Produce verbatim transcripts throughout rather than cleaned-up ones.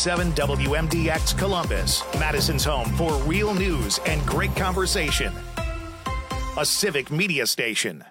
seven W M D X Columbus, Madison's home for real news and great conversation. A Civic Media station.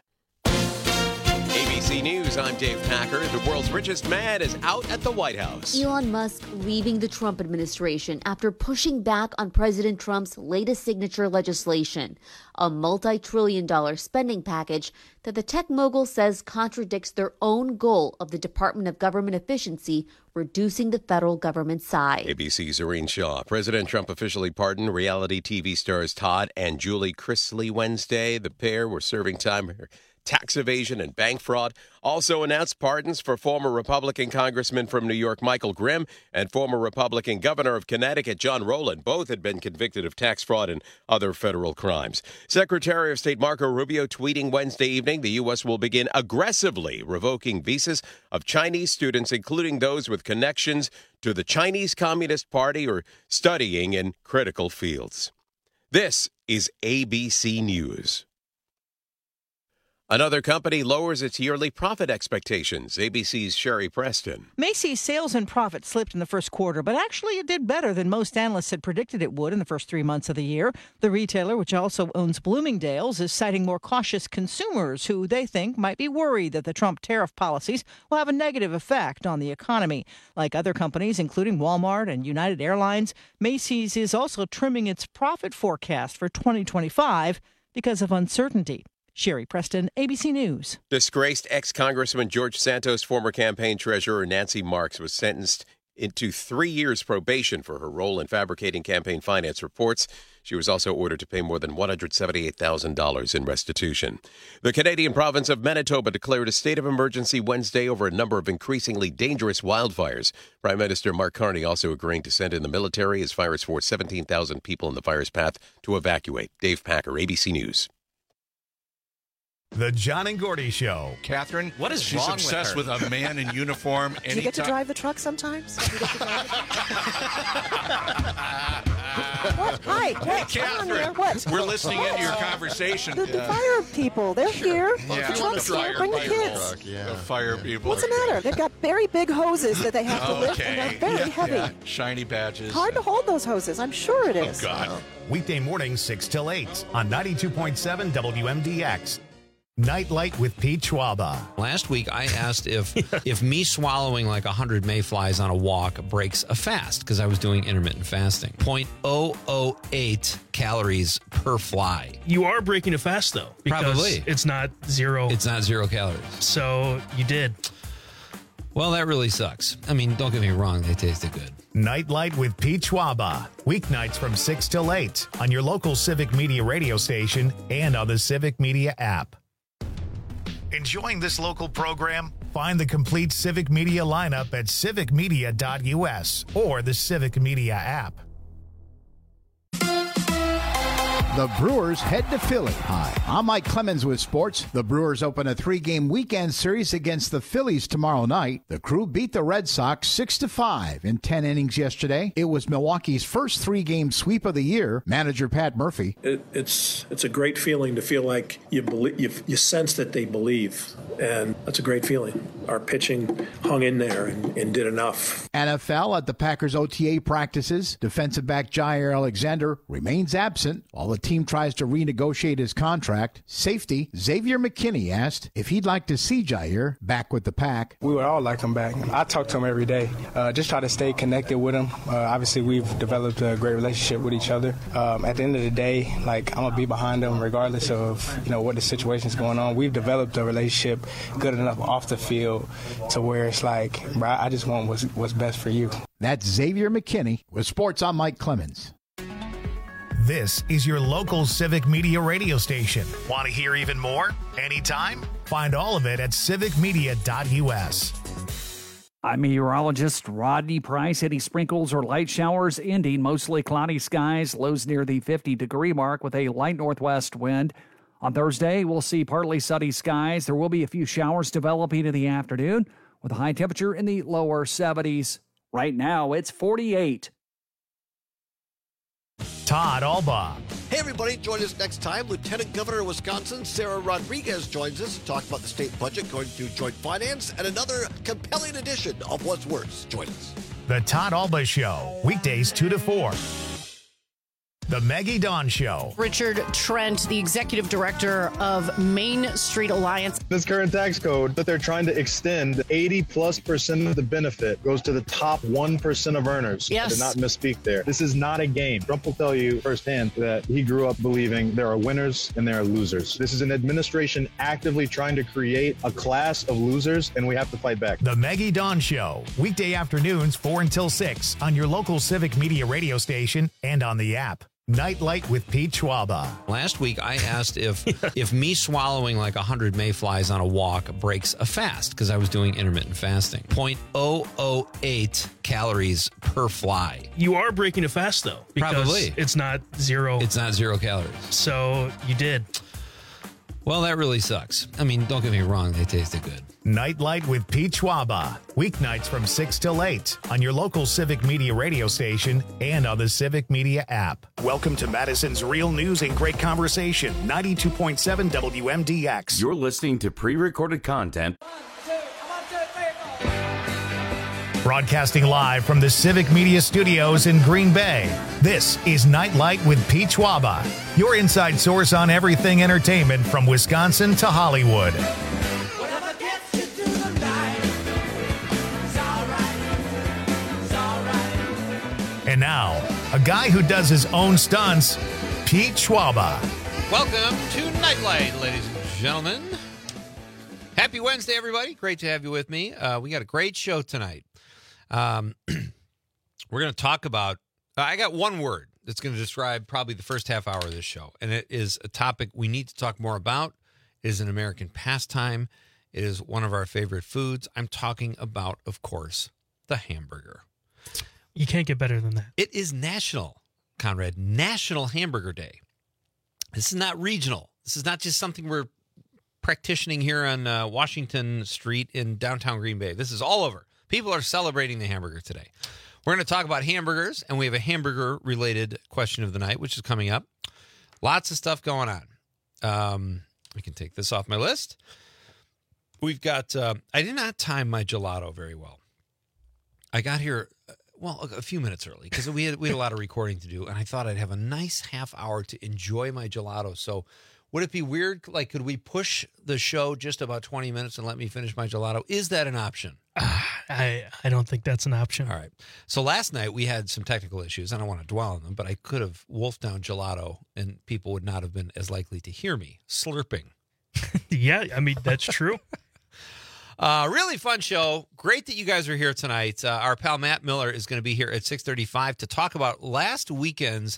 A B C News, I'm Dave Packer. The world's richest man is out at the White House. Elon Musk leaving the Trump administration after pushing back on President Trump's latest signature legislation, a multi-trillion dollar spending package that the tech mogul says contradicts their own goal of the Department of Government Efficiency, reducing the federal government size. A B C's Irene Shaw. President Trump officially pardoned reality T V stars Todd and Julie Chrisley Wednesday. The pair were serving time for tax evasion and bank fraud. Also announced pardons for former Republican Congressman from New York Michael Grimm and former Republican Governor of Connecticut John Rowland. Both had been convicted of tax fraud and other federal crimes. Secretary of State Marco Rubio tweeting Wednesday evening the U S will begin aggressively revoking visas of Chinese students, including those with connections to the Chinese Communist Party or studying in critical fields. This is A B C News. Another company lowers its yearly profit expectations. A B C's Sherry Preston. Macy's sales and profit slipped in the first quarter, but actually it did better than most analysts had predicted it would in the first three months of the year. The retailer, which also owns Bloomingdale's, is citing more cautious consumers who they think might be worried that the Trump tariff policies will have a negative effect on the economy. Like other companies, including Walmart and United Airlines, Macy's is also trimming its profit forecast for twenty twenty-five because of uncertainty. Sherry Preston, A B C News. Disgraced ex-Congressman George Santos' former campaign treasurer Nancy Marks was sentenced into three years probation for her role in fabricating campaign finance reports. She was also ordered to pay more than one hundred seventy-eight thousand dollars in restitution. The Canadian province of Manitoba declared a state of emergency Wednesday over a number of increasingly dangerous wildfires. Prime Minister Mark Carney also agreeing to send in the military as fires forced seventeen thousand people in the fire's path to evacuate. Dave Packer, A B C News. The John and Gordy Show. Catherine, what is she's wrong obsessed with, with, a man in uniform. Do you get to drive the truck sometimes? Do you get to drive the What? Hi, Cat, Catherine. What? We're listening into your conversation. The, the yeah. fire people, they're sure. here. Yeah. The truck's here. Bring the kids. Truck, yeah. The fire people. What's the matter? They've got very big hoses that they have to okay. lift, and they're very yeah. heavy. Yeah. Shiny badges. Hard to hold those hoses. I'm sure it is. Oh, God. Weekday mornings, six till eight on ninety-two point seven W M D X. Nightlight with Pete Schwaba. Last week, I asked if if me swallowing like one hundred mayflies on a walk breaks a fast, because I was doing intermittent fasting. zero point zero zero eight calories per fly. You are breaking a fast, though. Because Probably. It's not zero. It's not zero calories. So you did. Well, that really sucks. I mean, don't get me wrong. They tasted good. Nightlight with Pete Schwaba. Weeknights from six till eight on your local Civic Media radio station and on the Civic Media app. Enjoying this local program? Find the complete Civic Media lineup at civic media dot u s or the Civic Media app. The Brewers head to Philly. Hi, I'm Mike Clemens with sports. The Brewers open a three-game weekend series against the Phillies tomorrow night. The Crew beat the Red Sox six to five in ten innings yesterday. It was Milwaukee's first three-game sweep of the year. Manager Pat Murphy. It, it's it's a great feeling to feel like you believe, you, you sense that they believe, and that's a great feeling. Our pitching hung in there and, and did enough. N F L at the Packers O T A practices. Defensive back Jair Alexander remains absent while the team tries to renegotiate his contract. Safety Xavier McKinney asked if he'd like to see Jair back with the Pack. We would all like him back. I talk to him every day. Uh, just try to stay connected with him. Uh, obviously, we've developed a great relationship with each other. Um, at the end of the day, like I'm gonna be behind him regardless of you know what the situation's going on. We've developed a relationship good enough off the field to where it's like, bro, I just want what's, what's best for you. That's Xavier McKinney with Sports. I'm Mike Clemens. This is your local Civic Media radio station. Want to hear even more? Anytime? Find all of it at civic media dot u s. I'm meteorologist Rodney Price. Any sprinkles or light showers ending. Mostly cloudy skies. Lows near the fifty-degree mark with a light northwest wind. On Thursday, we'll see partly sunny skies. There will be a few showers developing in the afternoon with a high temperature in the lower seventies. Right now, it's forty-eight. Todd Albaugh. Hey, everybody. Join us next time. Lieutenant Governor of Wisconsin, Sarah Rodriguez, joins us to talk about the state budget going through joint finance and another compelling edition of What's Worse. Join us. The Todd Alba Show, weekdays two to four. The Maggie Dawn Show. Richard Trent, the executive director of Main Street Alliance. This current tax code that they're trying to extend, eighty plus percent of the benefit goes to the top one percent of earners. Yes. I did not misspeak there. This is not a game. Trump will tell you firsthand that he grew up believing there are winners and there are losers. This is an administration actively trying to create a class of losers, and we have to fight back. The Maggie Dawn Show, weekday afternoons four until six on your local Civic Media radio station and on the app. Nightlight with Pete Schwaba. Last week, I asked if if me swallowing like one hundred mayflies on a walk breaks a fast, because I was doing intermittent fasting. zero point zero zero eight calories per fly. You are breaking a fast, though. Because Probably. It's not zero. It's not zero calories. So you did. Well, that really sucks. I mean, don't get me wrong. They tasted good. Nightlight with Pete Schwaba. Weeknights from six till eight on your local Civic Media radio station and on the Civic Media app. Welcome to Madison's Real News and Great Conversation, ninety-two point seven W M D X. You're listening to pre-recorded content. Broadcasting live from the Civic Media Studios in Green Bay, this is Nightlight with Pete Schwaba, your inside source on everything entertainment from Wisconsin to Hollywood. And now, a guy who does his own stunts, Pete Schwaba. Welcome to Nightlight, ladies and gentlemen. Happy Wednesday, everybody. Great to have you with me. Uh, we got a great show tonight. Um, we're going to talk about, uh, I got one word that's going to describe probably the first half hour of this show, and it is a topic we need to talk more about. It is an American pastime. It is one of our favorite foods. I'm talking about, of course, the hamburger. You can't get better than that. It is national, Conrad, National Hamburger Day. This is not regional. This is not just something we're practicing here on uh, Washington Street in downtown Green Bay. This is all over. People are celebrating the hamburger today. We're going to talk about hamburgers, and we have a hamburger-related question of the night, which is coming up. Lots of stuff going on. Um, we can take this off my list. We've got, uh, I did not time my gelato very well. I got here, well, a few minutes early, because we had, we had a lot of recording to do, and I thought I'd have a nice half hour to enjoy my gelato. So would it be weird? Like, could we push the show just about twenty minutes and let me finish my gelato? Is that an option? Uh, I I don't think that's an option. All right. So last night we had some technical issues. I don't want to dwell on them, but I could have wolfed down gelato and people would not have been as likely to hear me slurping. Yeah, I mean, that's true. uh, really fun show. Great that you guys are here tonight. Uh, our pal Matt Miller is going to be here at six thirty-five to talk about last weekend's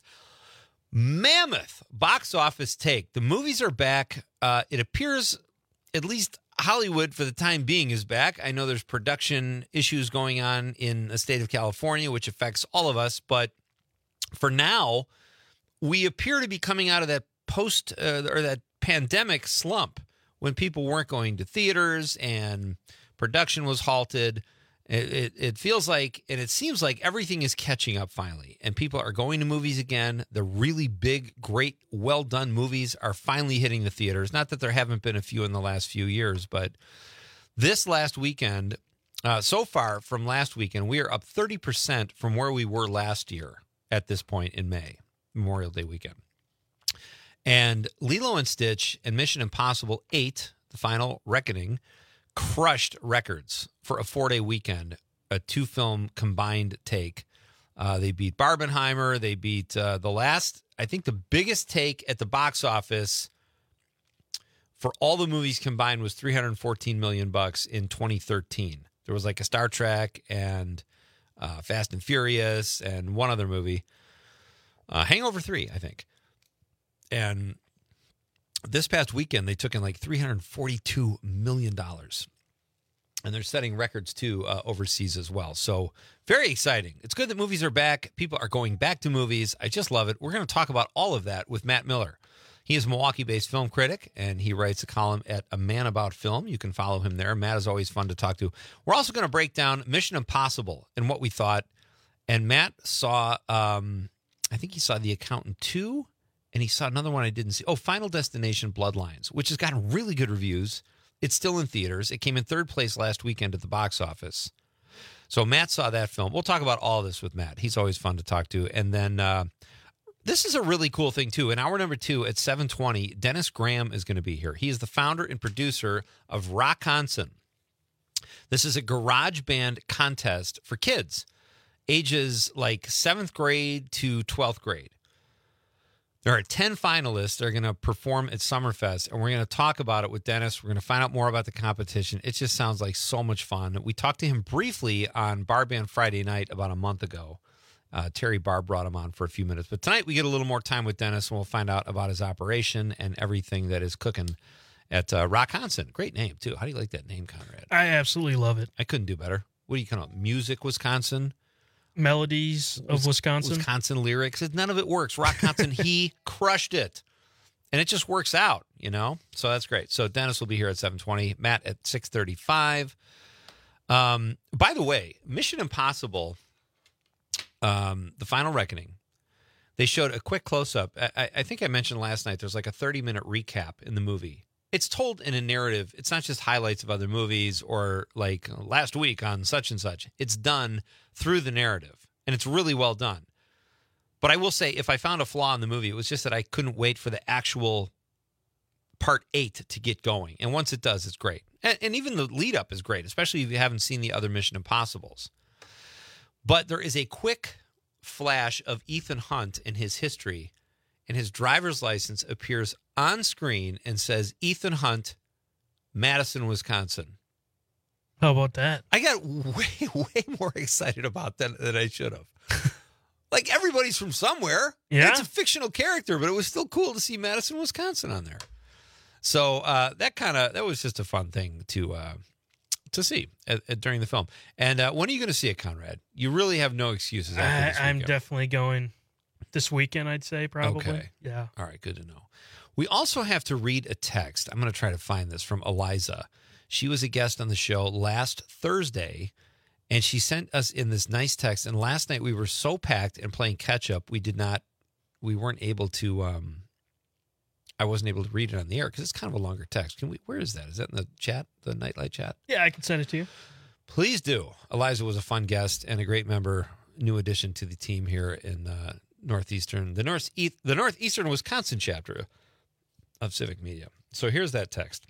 mammoth box office take. The movies are back. Uh, it appears, at least Hollywood for the time being, is back. I know there's production issues going on in the state of California, which affects all of us. But for now, we appear to be coming out of that post uh, or that pandemic slump when people weren't going to theaters and production was halted. It, it, it feels like, and it seems like everything is catching up finally, and people are going to movies again. The really big, great, well-done movies are finally hitting the theaters. Not that there haven't been a few in the last few years, but this last weekend, uh, so far from last weekend, we are up thirty percent from where we were last year at this point in May, Memorial Day weekend. And Lilo and Stitch and Mission Impossible eight, The Final Reckoning, crushed records for a four-day weekend, a two-film combined take. Uh, they beat Barbenheimer. They beat uh, the last, I think the biggest take at the box office for all the movies combined was three hundred fourteen million bucks in twenty thirteen. There was like a Star Trek and uh, Fast and Furious and one other movie. Uh, Hangover three, I think. And this past weekend, they took in like three hundred forty-two million dollars. And they're setting records, too, uh, overseas as well. So very exciting. It's good that movies are back. People are going back to movies. I just love it. We're going to talk about all of that with Matt Miller. He is a Milwaukee-based film critic, and he writes a column at A Man About Film. You can follow him there. Matt is always fun to talk to. We're also going to break down Mission Impossible and what we thought. And Matt saw, um, I think he saw The Accountant two and he saw another one I didn't see. Oh, Final Destination Bloodlines, which has gotten really good reviews. It's still in theaters. It came in third place last weekend at the box office. So Matt saw that film. We'll talk about all this with Matt. He's always fun to talk to. And then uh, this is a really cool thing, too. In hour number two at seven twenty, Dennis Graham is going to be here. He is the founder and producer of Rockconson. This is a garage band contest for kids, ages like seventh grade to twelfth grade. There are ten finalists that are going to perform at Summerfest, and we're going to talk about it with Dennis. We're going to find out more about the competition. It just sounds like so much fun. We talked to him briefly on Bar Band Friday night about a month ago. Uh, Terry Barr brought him on for a few minutes. But tonight we get a little more time with Dennis, and we'll find out about his operation and everything that is cooking at uh, Rockconson. Great name, too. How do you like that name, Conrad? I absolutely love it. I couldn't do better. What do you call it? Music Wisconsin? Melodies of Wisconsin. Wisconsin lyrics. None of it works. Rockconson, he crushed it. And it just works out, you know? So that's great. So Dennis will be here at seven twenty. Matt at six thirty-five. Um, by the way, Mission Impossible, um, The Final Reckoning, they showed a quick close-up. I, I think I mentioned last night there's like a thirty-minute recap in the movie. It's told in a narrative. It's not just highlights of other movies or like last week on such and such. It's done through the narrative, and it's really well done. But I will say, if I found a flaw in the movie, it was just that I couldn't wait for the actual part eight to get going. And once it does, it's great. And, and even the lead up is great, especially if you haven't seen the other Mission Impossibles. But there is a quick flash of Ethan Hunt and his history, and his driver's license appears on screen and says Ethan Hunt, Madison, Wisconsin. How about that? I got way, way more excited about that than I should have. Like, everybody's from somewhere. Yeah. It's a fictional character, but it was still cool to see Madison, Wisconsin on there. So uh, that kind of, that was just a fun thing to uh, to see at, at, during the film. And uh, when are you going to see it, Conrad? You really have no excuses. I, this I'm weekend. definitely going this weekend, I'd say, probably. Okay. Yeah. All right, good to know. We also have to read a text. I'm going to try to find this from Eliza. She was a guest on the show last Thursday, and she sent us in this nice text. And last night we were so packed and playing catch up, we did not, we weren't able to. Um, I wasn't able to read it on the air because it's kind of a longer text. Can we? Where is that? Is that in the chat, the Nightlight chat? Yeah, I can send it to you. Please do. Eliza was a fun guest and a great member, new addition to the team here in uh, Northeastern, the North, the Northeastern Wisconsin chapter of Civic Media. So here's that text.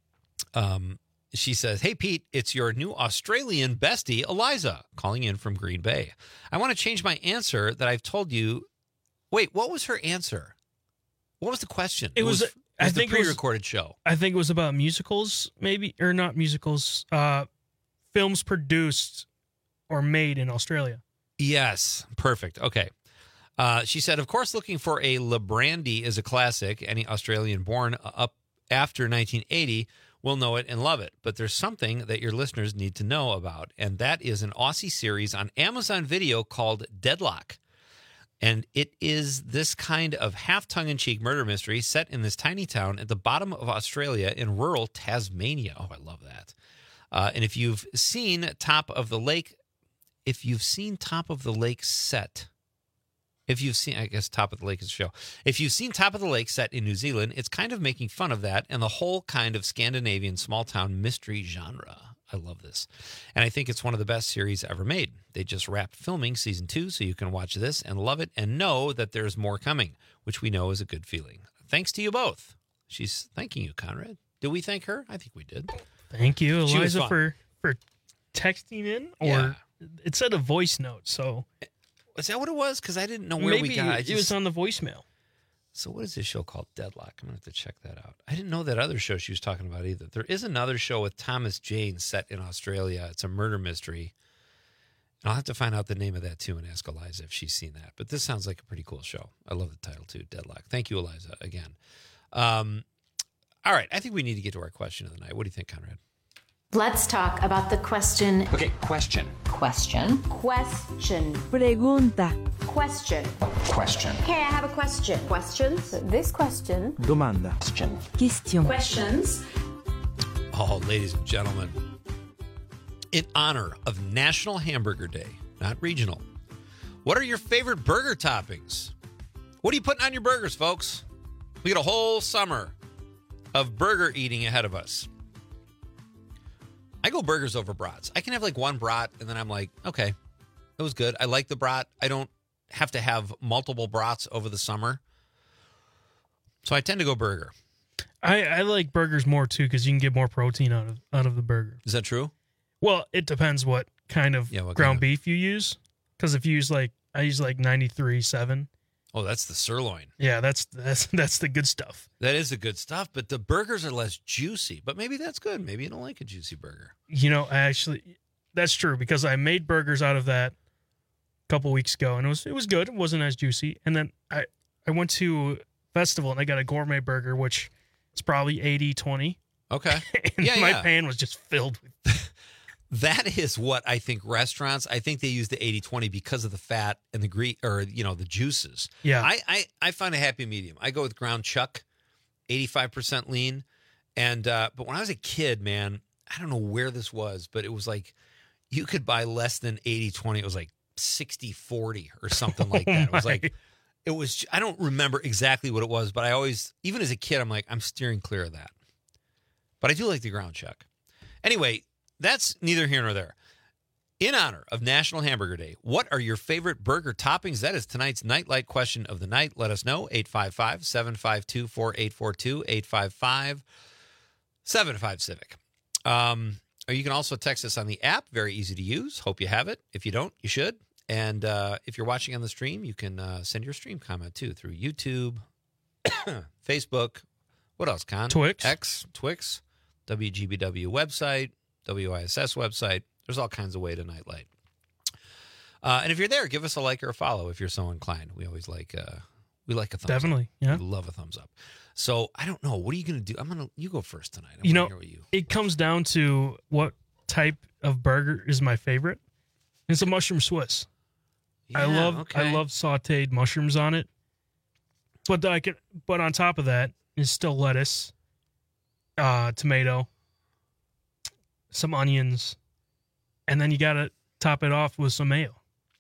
Um, she says, "Hey, Pete, it's your new Australian bestie, Eliza, calling in from Green Bay. I want to change my answer that I've told you." Wait, what was her answer? What was the question? It, it was, was, it was I the think pre-recorded it was, show. I think it was about musicals, maybe, or not musicals, uh, films produced or made in Australia. Yes, perfect. Okay. Uh, she said, of course, looking for a Le Brandy is a classic. Any Australian born up after nineteen eighty will know it and love it. But there's something that your listeners need to know about, and that is an Aussie series on Amazon Video called Deadlock. And it is this kind of half tongue-in-cheek murder mystery set in this tiny town at the bottom of Australia in rural Tasmania. Oh, I love that. Uh, and if you've seen Top of the Lake, if you've seen Top of the Lake set, if you've seen, I guess Top of the Lake is a show. If you've seen Top of the Lake set in New Zealand, it's kind of making fun of that and the whole kind of Scandinavian small-town mystery genre. I love this. And I think it's one of the best series ever made. They just wrapped filming season two, so you can watch this and love it and know that there's more coming, which we know is a good feeling. Thanks to you both. She's thanking you, Conrad. Did we thank her? I think we did. Thank you, She was Eliza, fun. for, for texting in. Or Yeah. it said a voice note, so. Is that what it was? Because I didn't know where maybe we got it. I it was just- on the voicemail. So what is this show called? Deadlock. I'm going to have to check that out. I didn't know that other show she was talking about either. There is another show with Thomas Jane set in Australia. It's a murder mystery. And I'll have to find out the name of that too and ask Eliza if she's seen that. But this sounds like a pretty cool show. I love the title too, Deadlock. Thank you, Eliza, again. Um, all right. I think we need to get to our question of the night. What do you think, Conrad? Let's talk about the question. Okay, question. Question. Question. Pregunta. Question. Question. Okay, I have a question. Questions? This question. Domanda. Question. Question. Questions. Oh, ladies and gentlemen, in honor of National Hamburger Day, not regional, what are your favorite burger toppings? What are you putting on your burgers, folks? We got a whole summer of burger eating ahead of us. I go burgers over brats. I can have like one brat, and then I'm like, okay, it was good. I like the brat. I don't have to have multiple brats over the summer. So I tend to go burger. I, I like burgers more, too, because you can get more protein out of out of the burger. Is that true? Well, it depends what kind of Yeah, what ground kind of- beef you use. Because if you use like, I use like ninety-three point seven. Oh, that's the sirloin. Yeah, that's that's that's the good stuff. That is the good stuff, but the burgers are less juicy. But maybe that's good. Maybe you don't like a juicy burger. You know, I actually, that's true because I made burgers out of that a couple weeks ago, and it was it was good. It wasn't as juicy. And then I, I went to a festival, and I got a gourmet burger, which is probably eighty twenty. Okay. And Yeah, my yeah. pan was just filled with That is what I think restaurants, I think they use the eighty twenty because of the fat and the gre or, you know, the juices. Yeah. I, I, I find a happy medium. I go with ground chuck, eighty-five percent lean. And, uh, but when I was a kid, man, I don't know where this was, but it was like you could buy less than eighty twenty. It was like sixty forty or something like that. It was like, it was, I don't remember exactly what it was, but I always, even as a kid, I'm like, I'm steering clear of that. But I do like the ground chuck. Anyway, that's neither here nor there. In honor of National Hamburger Day, what are your favorite burger toppings? That is tonight's Nightlight question of the night. Let us know. eight five five, seven five two, four eight four two, eight five five, seven five Civic. Um, or you can also text us on the app. Very easy to use. Hope you have it. If you don't, you should. And uh, if you're watching on the stream, you can uh, send your stream comment, too, through YouTube, Facebook. What else, Con? Twix. X, Twix, W G B W website, W I S S website. There's all kinds of way to Nightlight. Uh, and if you're there, give us a like or a follow if you're so inclined. We always like uh, we like a thumbs Definitely, up. yeah. We love a thumbs up. So I don't know. What are you going to do? I'm going to, you go first tonight. I you know, wanna hear what you. it comes down to what type of burger is my favorite. It's a mushroom Swiss. I Yeah, love okay. I love sautéed mushrooms on it. But I can, but on top of that is still lettuce, uh, tomato, some onions, and then you got to top it off with some mayo.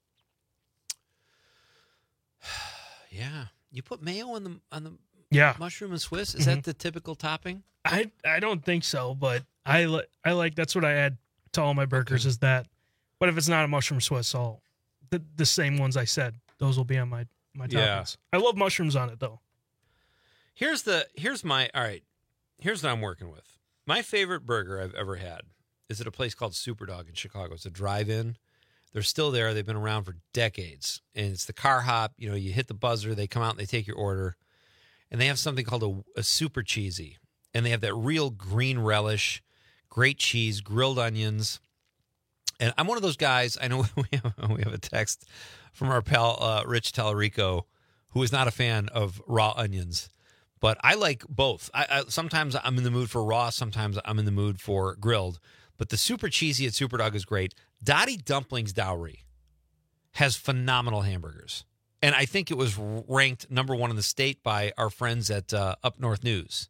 Yeah. You put mayo on the on the Yeah. mushroom and Swiss? Is Mhm. that the typical topping? I I don't think so, but I li- I like that's what I add to all my burgers is that. But if it's not a mushroom Swiss, I'll the the same ones I said. Those will be on my my toppings. Yeah. I love mushrooms on it though. Here's the here's my all right. Here's what I'm working with. My favorite burger I've ever had is at a place called Superdog in Chicago. It's a drive-in. They're still there. They've been around for decades. And it's the car hop. You know, you hit the buzzer, they come out and they take your order. And they have something called a, a super cheesy. And they have that real green relish, great cheese, grilled onions. And I'm one of those guys. I know we have, we have a text from our pal uh, Rich Tallarico, who is not a fan of raw onions. But I like both. I, I sometimes I'm in the mood for raw. Sometimes I'm in the mood for grilled. But the super cheesy at Superdog is great. Dottie Dumplings Dowry has phenomenal hamburgers. And I think it was ranked number one in the state by our friends at uh, Up North News.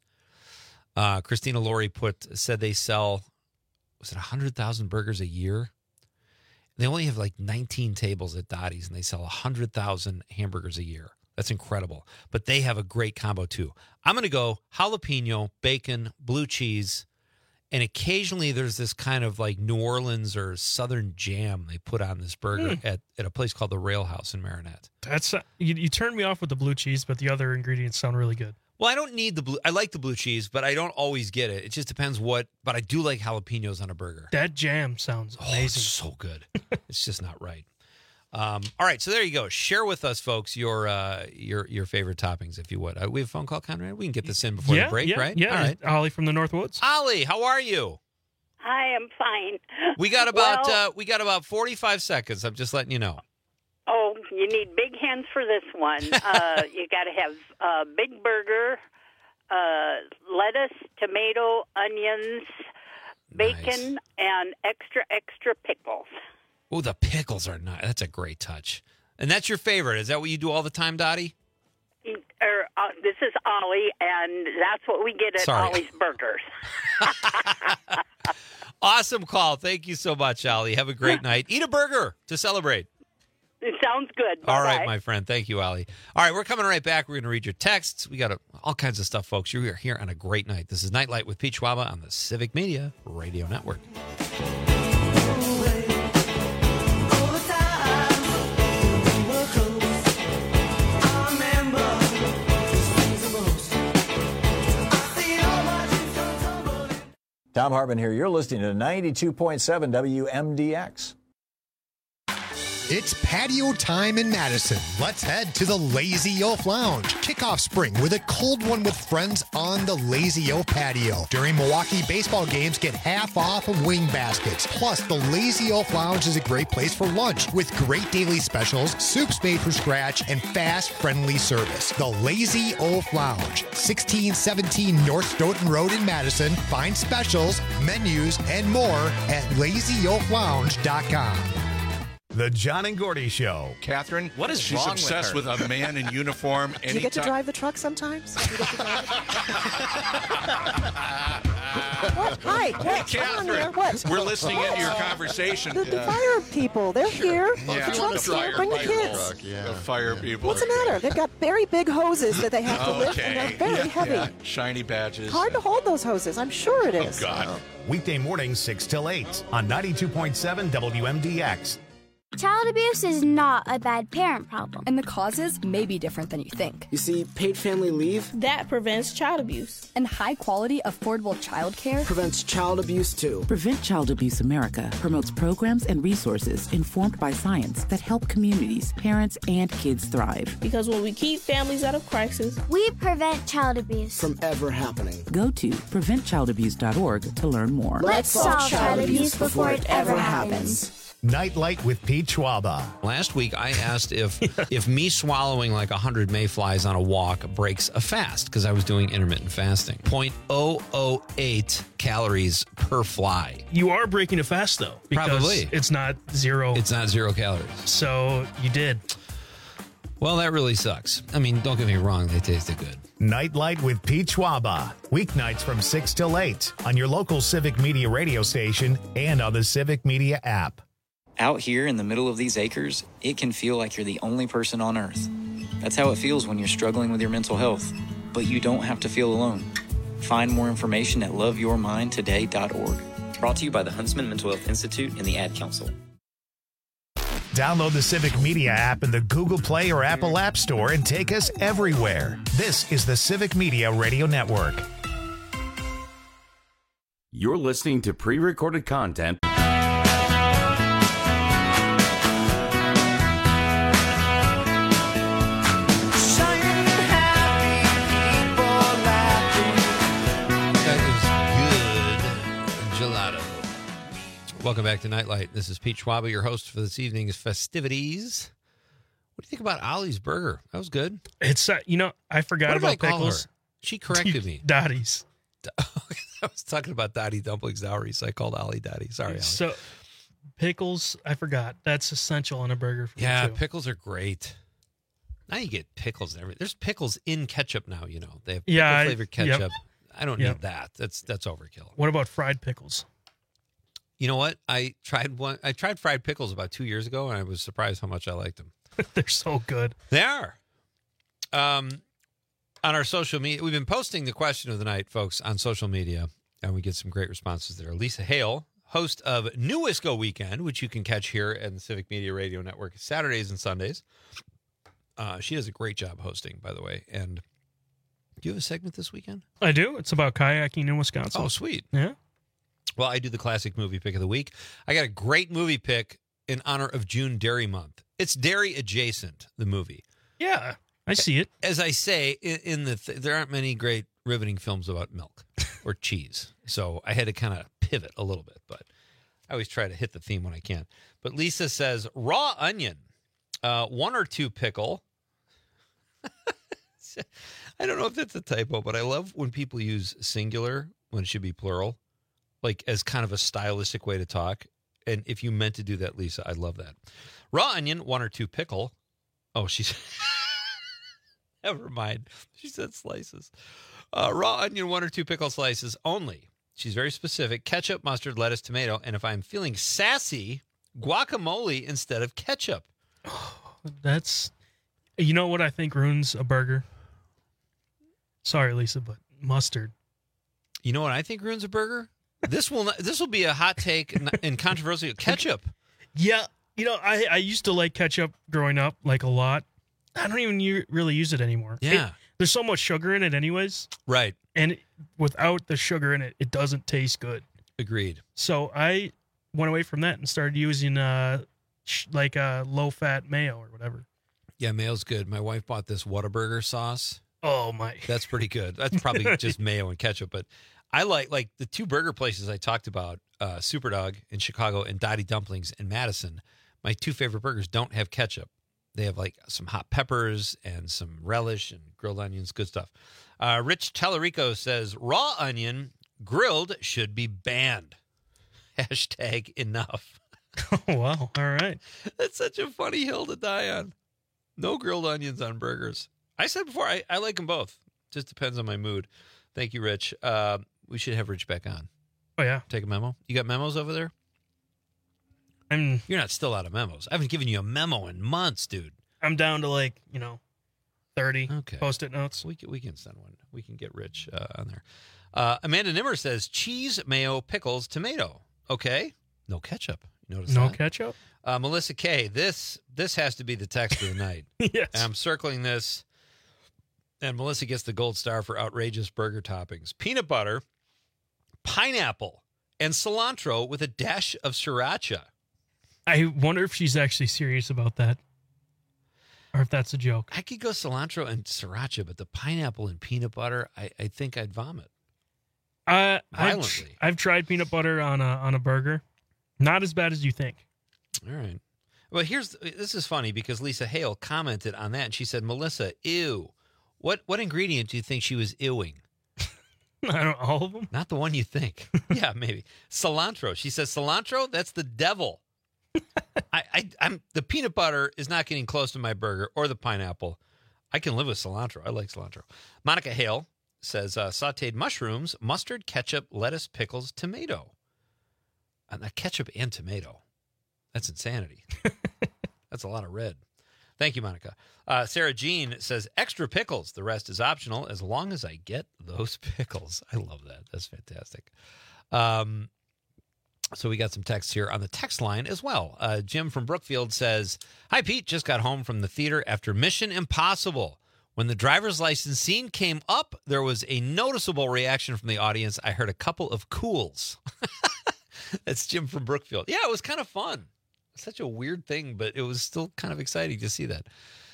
Uh, Christina Laurie put said they sell, was it one hundred thousand burgers a year? They only have like nineteen tables at Dottie's, and they sell one hundred thousand hamburgers a year. That's incredible. But they have a great combo, too. I'm going to go jalapeno, bacon, blue cheese, and occasionally there's this kind of like New Orleans or Southern jam they put on this burger Mm. at, at a place called the Rail House in Marinette. That's uh, you, you turned me off with the blue cheese, but the other ingredients sound really good. Well, I don't need the blue. I like the blue cheese, but I don't always get it. It just depends what. But I do like jalapenos on a burger. That jam sounds Oh, amazing. it's so good. It's just not right. Um, all right, so there you go. Share with us, folks, your uh, your your favorite toppings, if you would. Uh, we have a phone call, Conrad. We can get this in before yeah, the break, yeah, right? Yeah, All right. Ollie from the Northwoods. Ollie, how are you? Hi, I'm fine. We got about Well- uh, we got about forty-five seconds. I'm just letting you know. Oh, you need big hands for this one. Uh, you got to have uh, big burger, uh, lettuce, tomato, onions, bacon, and extra, extra pickles. Oh, the pickles are nice. That's a great touch. And that's your favorite. Is that what you do all the time, Dottie? Er, uh, this is Ollie, and that's what we get at Sorry. Ollie's Burgers. Awesome call. Thank you so much, Ollie. Have a great night. Eat a burger to celebrate. It sounds good. All Bye-bye. right, my friend. Thank you, Allie. All right, we're coming right back. We're going to read your texts. We got a, all kinds of stuff, folks. You're here on a great night. This is Nightlight with Pete Schwaba on the Civic Media Radio Network. Tom Hartman here. You're listening to ninety-two point seven W M D X. It's patio time in Madison. Let's head to the Lazy Oaf Lounge. Kick off spring with a cold one with friends on the Lazy Oaf patio. During Milwaukee baseball games, get half off of wing baskets. Plus, the Lazy Oaf Lounge is a great place for lunch with great daily specials, soups made from scratch, and fast, friendly service. The Lazy Oaf Lounge, sixteen seventeen North Stoughton Road in Madison. Find specials, menus, and more at lazy oaf lounge dot com. The John and Gordy Show. Catherine, what is she's wrong obsessed with with, her? a man in uniform. Do you get to drive the truck sometimes? Do you get to drive it? What? Hi, what? Catherine, here. What? we're listening What? into your conversation. The, the fire people, they're here. Yeah. The truck's here. Bring the kids. The fire people. What's the matter? They've got very big hoses that they have to lift, and Okay. they're very Yeah, heavy. yeah. Shiny badges. Hard to hold those hoses. I'm sure it is. Oh, God. Weekday mornings, six till eight on ninety-two point seven W M D X. Child abuse is not a bad parent problem. And the causes may be different than you think. You see, paid family leave That prevents child abuse. And high-quality, affordable child care prevents child abuse too. Prevent Child Abuse America promotes programs and resources informed by science that help communities, parents, and kids thrive. Because when we keep families out of crisis, we prevent child abuse. From ever happening. Go to prevent child abuse dot org to learn more. Let's solve child abuse before it ever happens. Nightlight with Pete Schwaba. Last week, I asked if if me swallowing like one hundred mayflies on a walk breaks a fast, because I was doing intermittent fasting. zero point zero zero eight calories per fly. You are breaking a fast, though. Because Probably. it's not zero. It's not zero calories. So you did. Well, that really sucks. I mean, don't get me wrong, they tasted good. Nightlight with Pete Schwaba. Weeknights from six till eight on your local Civic Media radio station and on the Civic Media app. Out here in the middle of these acres, it can feel like you're the only person on Earth. That's how it feels when you're struggling with your mental health. But you don't have to feel alone. Find more information at love your mind today dot org. Brought to you by the Huntsman Mental Health Institute and the Ad Council. Download the Civic Media app in the Google Play or Apple App Store and take us everywhere. This is the Civic Media Radio Network. You're listening to pre-recorded content. Welcome back to Nightlight. This is Pete Schwaba, your host for this evening's festivities. What do you think about Ollie's Burger? That was good. It's uh, you know I forgot What did about I call pickles. her? She corrected me. Dottie's. I was talking about Dottie Dumplings Dowry, so I called Ollie Dottie. Sorry, Ollie. So pickles, I forgot. That's essential on a burger. For Yeah, me too. pickles are great. Now you get pickles and everything. There's pickles in ketchup now, you know. They have pickle Yeah, I- flavored yep. ketchup. I don't Yep. need that. That's that's overkill. What about fried pickles? You know what? I tried one I tried fried pickles about two years ago and I was surprised how much I liked them. They're so good. They are. Um on our social media, we've been posting the question of the night, folks, on social media, and we get some great responses there. Lisa Hale, host of New Wisco Weekend, which you can catch here at the Civic Media Radio Network Saturdays and Sundays. Uh, she does a great job hosting, by the way. And do you have a segment this weekend? I do. It's about kayaking in Wisconsin. Oh, sweet. Yeah. Well, I do the classic movie pick of the week. I got a great movie pick in honor of June Dairy Month. It's dairy adjacent, the movie. Yeah, I see it. As I say, in, in the th- there aren't many great riveting films about milk or cheese, so I had to kind of pivot a little bit. But I always try to hit the theme when I can. But Lisa says raw onion, uh, one or two pickle. I don't know if that's a typo, but I love when people use singular when it should be plural, like as kind of a stylistic way to talk. And if you meant to do that, Lisa, I'd love that. Raw onion, one or two pickle. Oh, she's... Never mind. She said slices. Uh, raw onion, one or two pickle slices only. She's very specific. Ketchup, mustard, lettuce, tomato. And if I'm feeling sassy, guacamole instead of ketchup. That's, you know what I think ruins a burger? Sorry, Lisa, but mustard. You know what I think ruins a burger? This will not, this will be a hot take and controversial. Ketchup. Yeah, you know, I, I used to like ketchup growing up, like a lot. I don't even u- really use it anymore. Yeah. It, there's so much sugar in it anyways. Right. And without the sugar in it, it doesn't taste good. Agreed. So I went away from that and started using uh sh- like a low-fat mayo or whatever. Yeah, mayo's good. My wife bought this Whataburger sauce. Oh, my. That's pretty good. That's probably just mayo and ketchup, but I like like the two burger places I talked about, uh, Superdog in Chicago and Dottie Dumplings in Madison. My two favorite burgers don't have ketchup. They have like some hot peppers and some relish and grilled onions, good stuff. Uh, Rich Tellerico says, raw onion grilled should be banned. Hashtag enough. Oh, wow. All right. That's such a funny hill to die on. No grilled onions on burgers. I said before, I, I like them both. Just depends on my mood. Thank you, Rich. Uh, we should have Rich back on. Oh, yeah. Take a memo. You got memos over there? I'm. You're not still out of memos. I haven't given you a memo in months, dude. I'm down to like, you know, thirty okay. Post-it notes. We can, we can send one. We can get Rich uh, on there. Uh, Amanda Nimmer says cheese, mayo, pickles, tomato. Okay. No ketchup. You notice no that? ketchup? Uh, Melissa K, this this has to be the text of the night. Yes. And I'm circling this. And Melissa gets the gold star for outrageous burger toppings. Peanut butter, pineapple, and cilantro with a dash of sriracha. I wonder if she's actually serious about that. Or if that's a joke. I could go cilantro and sriracha, but the pineapple and peanut butter, I, I think I'd vomit. Uh, I've, Violently. I've tried peanut butter on a on a burger. Not as bad as you think. All right. Well, here's this is funny because Lisa Hale commented on that and she said, Melissa, ew. What what ingredient do you think she was ewing? I don't all of them. Not the one you think. Yeah, maybe. Cilantro. She says cilantro, that's the devil. I, I I'm the peanut butter is not getting close to my burger or the pineapple. I can live with cilantro. I like cilantro. Monica Hale says uh, sauteed mushrooms, mustard, ketchup, lettuce, pickles, tomato. And uh, ketchup and tomato. That's insanity. That's a lot of red. Thank you, Monica. Uh, Sarah Jean says, extra pickles. The rest is optional as long as I get those pickles. I love that. That's fantastic. Um, so we got some texts here on the text line as well. Uh, Jim from Brookfield says, hi, Pete. Just got home from the theater after Mission Impossible. When the driver's license scene came up, there was a noticeable reaction from the audience. I heard a couple of cools. That's Jim from Brookfield. Yeah, it was kind of fun. Such a weird thing, but it was still kind of exciting to see that.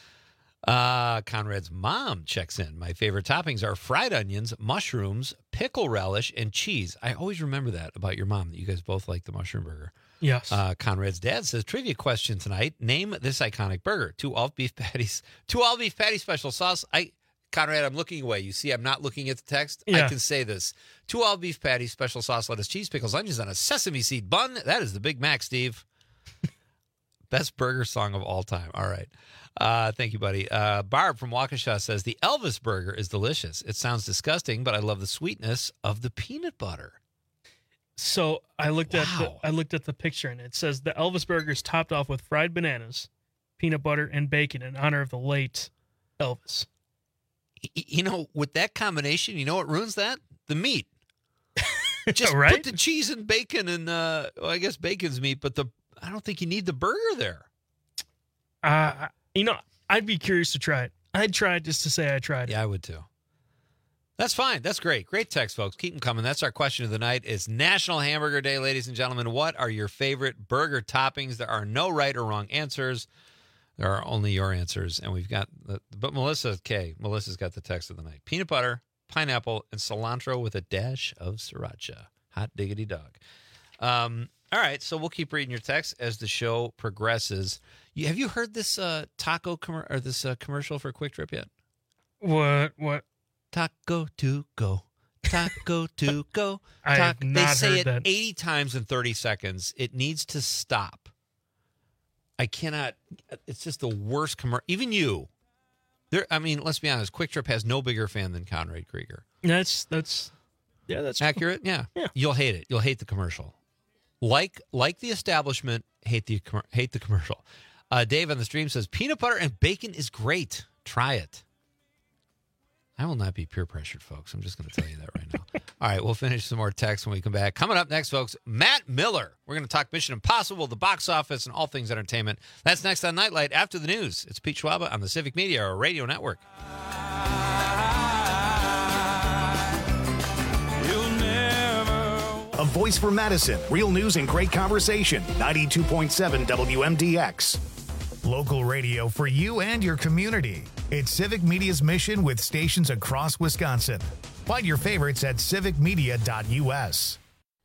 Uh, Conrad's mom checks in. My favorite toppings are fried onions, mushrooms, pickle relish, and cheese. I always remember that about your mom, that you guys both like the mushroom burger. Yes. Uh, Conrad's dad says, trivia question tonight. Name this iconic burger. Two all-beef patties. Two all-beef patty special sauce. I, Conrad, I'm looking away. You see, I'm not looking at the text. Yeah. I can say this. Two all-beef patties, special sauce, lettuce, cheese, pickles, onions on a sesame seed bun. That is the Big Mac, Steve. Best burger song of all time. All right. Uh, thank you, buddy. Uh, Barb from Waukesha says, the Elvis burger is delicious. It sounds disgusting, but I love the sweetness of the peanut butter. So I looked Wow. at the, I looked at the picture and it says the Elvis burger is topped off with fried bananas, peanut butter, and bacon in honor of the late Elvis. Y- You know, with that combination, you know what ruins that? The meat. Just Right? put the cheese and bacon and, uh, well, I guess bacon's meat, but the I don't think you need the burger there. Uh, you know, I'd be curious to try it. I'd try it just to say I tried it. Yeah, I would too. That's fine. That's great. Great text, folks. Keep them coming. That's our question of the night. It's National Hamburger Day, ladies and gentlemen. What are your favorite burger toppings? There are no right or wrong answers. There are only your answers. And we've got, the, but Melissa K. Melissa's got the text of the night. Peanut butter, pineapple, and cilantro with a dash of sriracha. Hot diggity dog. Um, all right, so we'll keep reading your text as the show progresses. You, have you heard this uh, taco com- or this uh, commercial for Quick Trip yet? What? What? Taco to go, taco to go. I have Taco- not they say heard it that. eighty times in thirty seconds. It needs to stop. I cannot. It's just the worst commercial. Even you. There. I mean, let's be honest. Quick Trip has no bigger fan than Conrad Krieger. That's that's yeah, that's Accurate? Yeah. Yeah. You'll hate it. You'll hate the commercial. Like like the establishment, hate the com- hate the commercial. Uh, Dave on the stream says, peanut butter and bacon is great. Try it. I will not be peer pressured, folks. I'm just going to tell you that right now. All right, we'll finish some more text when we come back. Coming up next, folks, Matt Miller. We're going to talk Mission Impossible, the box office, and all things entertainment. That's next on Nightlight after the news. It's Pete Schwaba on the Civic Media Radio Network. A voice for Madison. Real news and great conversation. ninety-two point seven W M D X. Local radio for you and your community. It's Civic Media's mission with stations across Wisconsin. Find your favorites at civic media dot U S.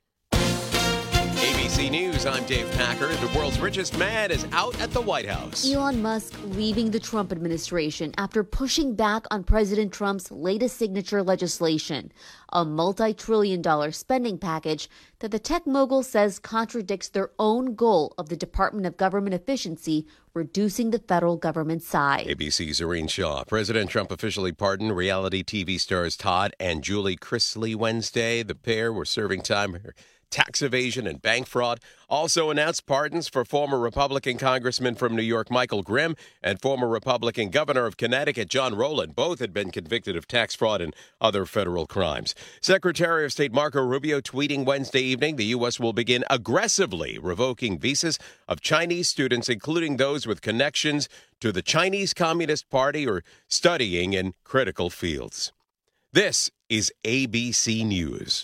A B C News, I'm Dave Packer. The world's richest man is out at the White House. Elon Musk leaving the Trump administration after pushing back on President Trump's latest signature legislation, a multi-trillion dollar spending package that the tech mogul says contradicts their own goal of the Department of Government Efficiency, reducing the federal government size. A B C's Irene Shaw. President Trump officially pardoned reality T V stars Todd and Julie Chrisley Wednesday. The pair were serving time for tax evasion and bank fraud. Also announced pardons for former Republican Congressman from New York Michael Grimm and former Republican Governor of Connecticut John Rowland. Both had been convicted of tax fraud and other federal crimes. Secretary of State Marco Rubio tweeting Wednesday evening the U S will begin aggressively revoking visas of Chinese students, including those with connections to the Chinese Communist Party or studying in critical fields. This is A B C News.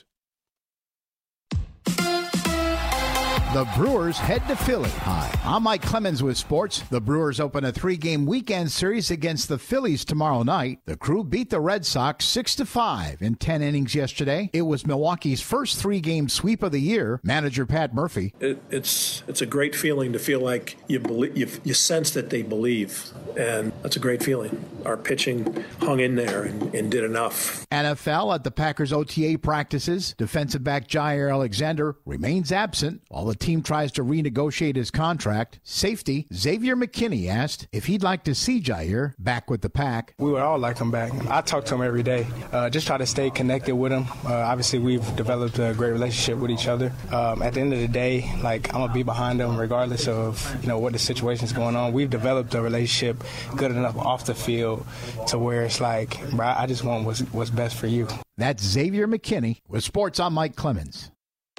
The Brewers head to Philly. Hi, I'm Mike Clemens with sports. The Brewers open a three-game weekend series against the Phillies tomorrow night. The Crew beat the Red Sox six to five in ten innings yesterday. It was Milwaukee's first three-game sweep of the year. Manager Pat Murphy. It, it's it's a great feeling to feel like you believe, you, you sense that they believe, and that's a great feeling. Our pitching hung in there and, and did enough. N F L at the Packers O T A practices. Defensive back Jair Alexander remains absent while the team tries to renegotiate his contract. Safety Xavier McKinney asked if he'd like to see Jair back with the Pack. We would all like him back. I talk to him every day. Uh, just try to stay connected with him. Uh, obviously, we've developed a great relationship with each other. Um, at the end of the day, like I'm gonna be behind him regardless of you know what the situation's going on. We've developed a relationship good enough off the field to where it's like, bro, I just want what's, what's best for you. That's Xavier McKinney with sports. I'm Mike Clemens.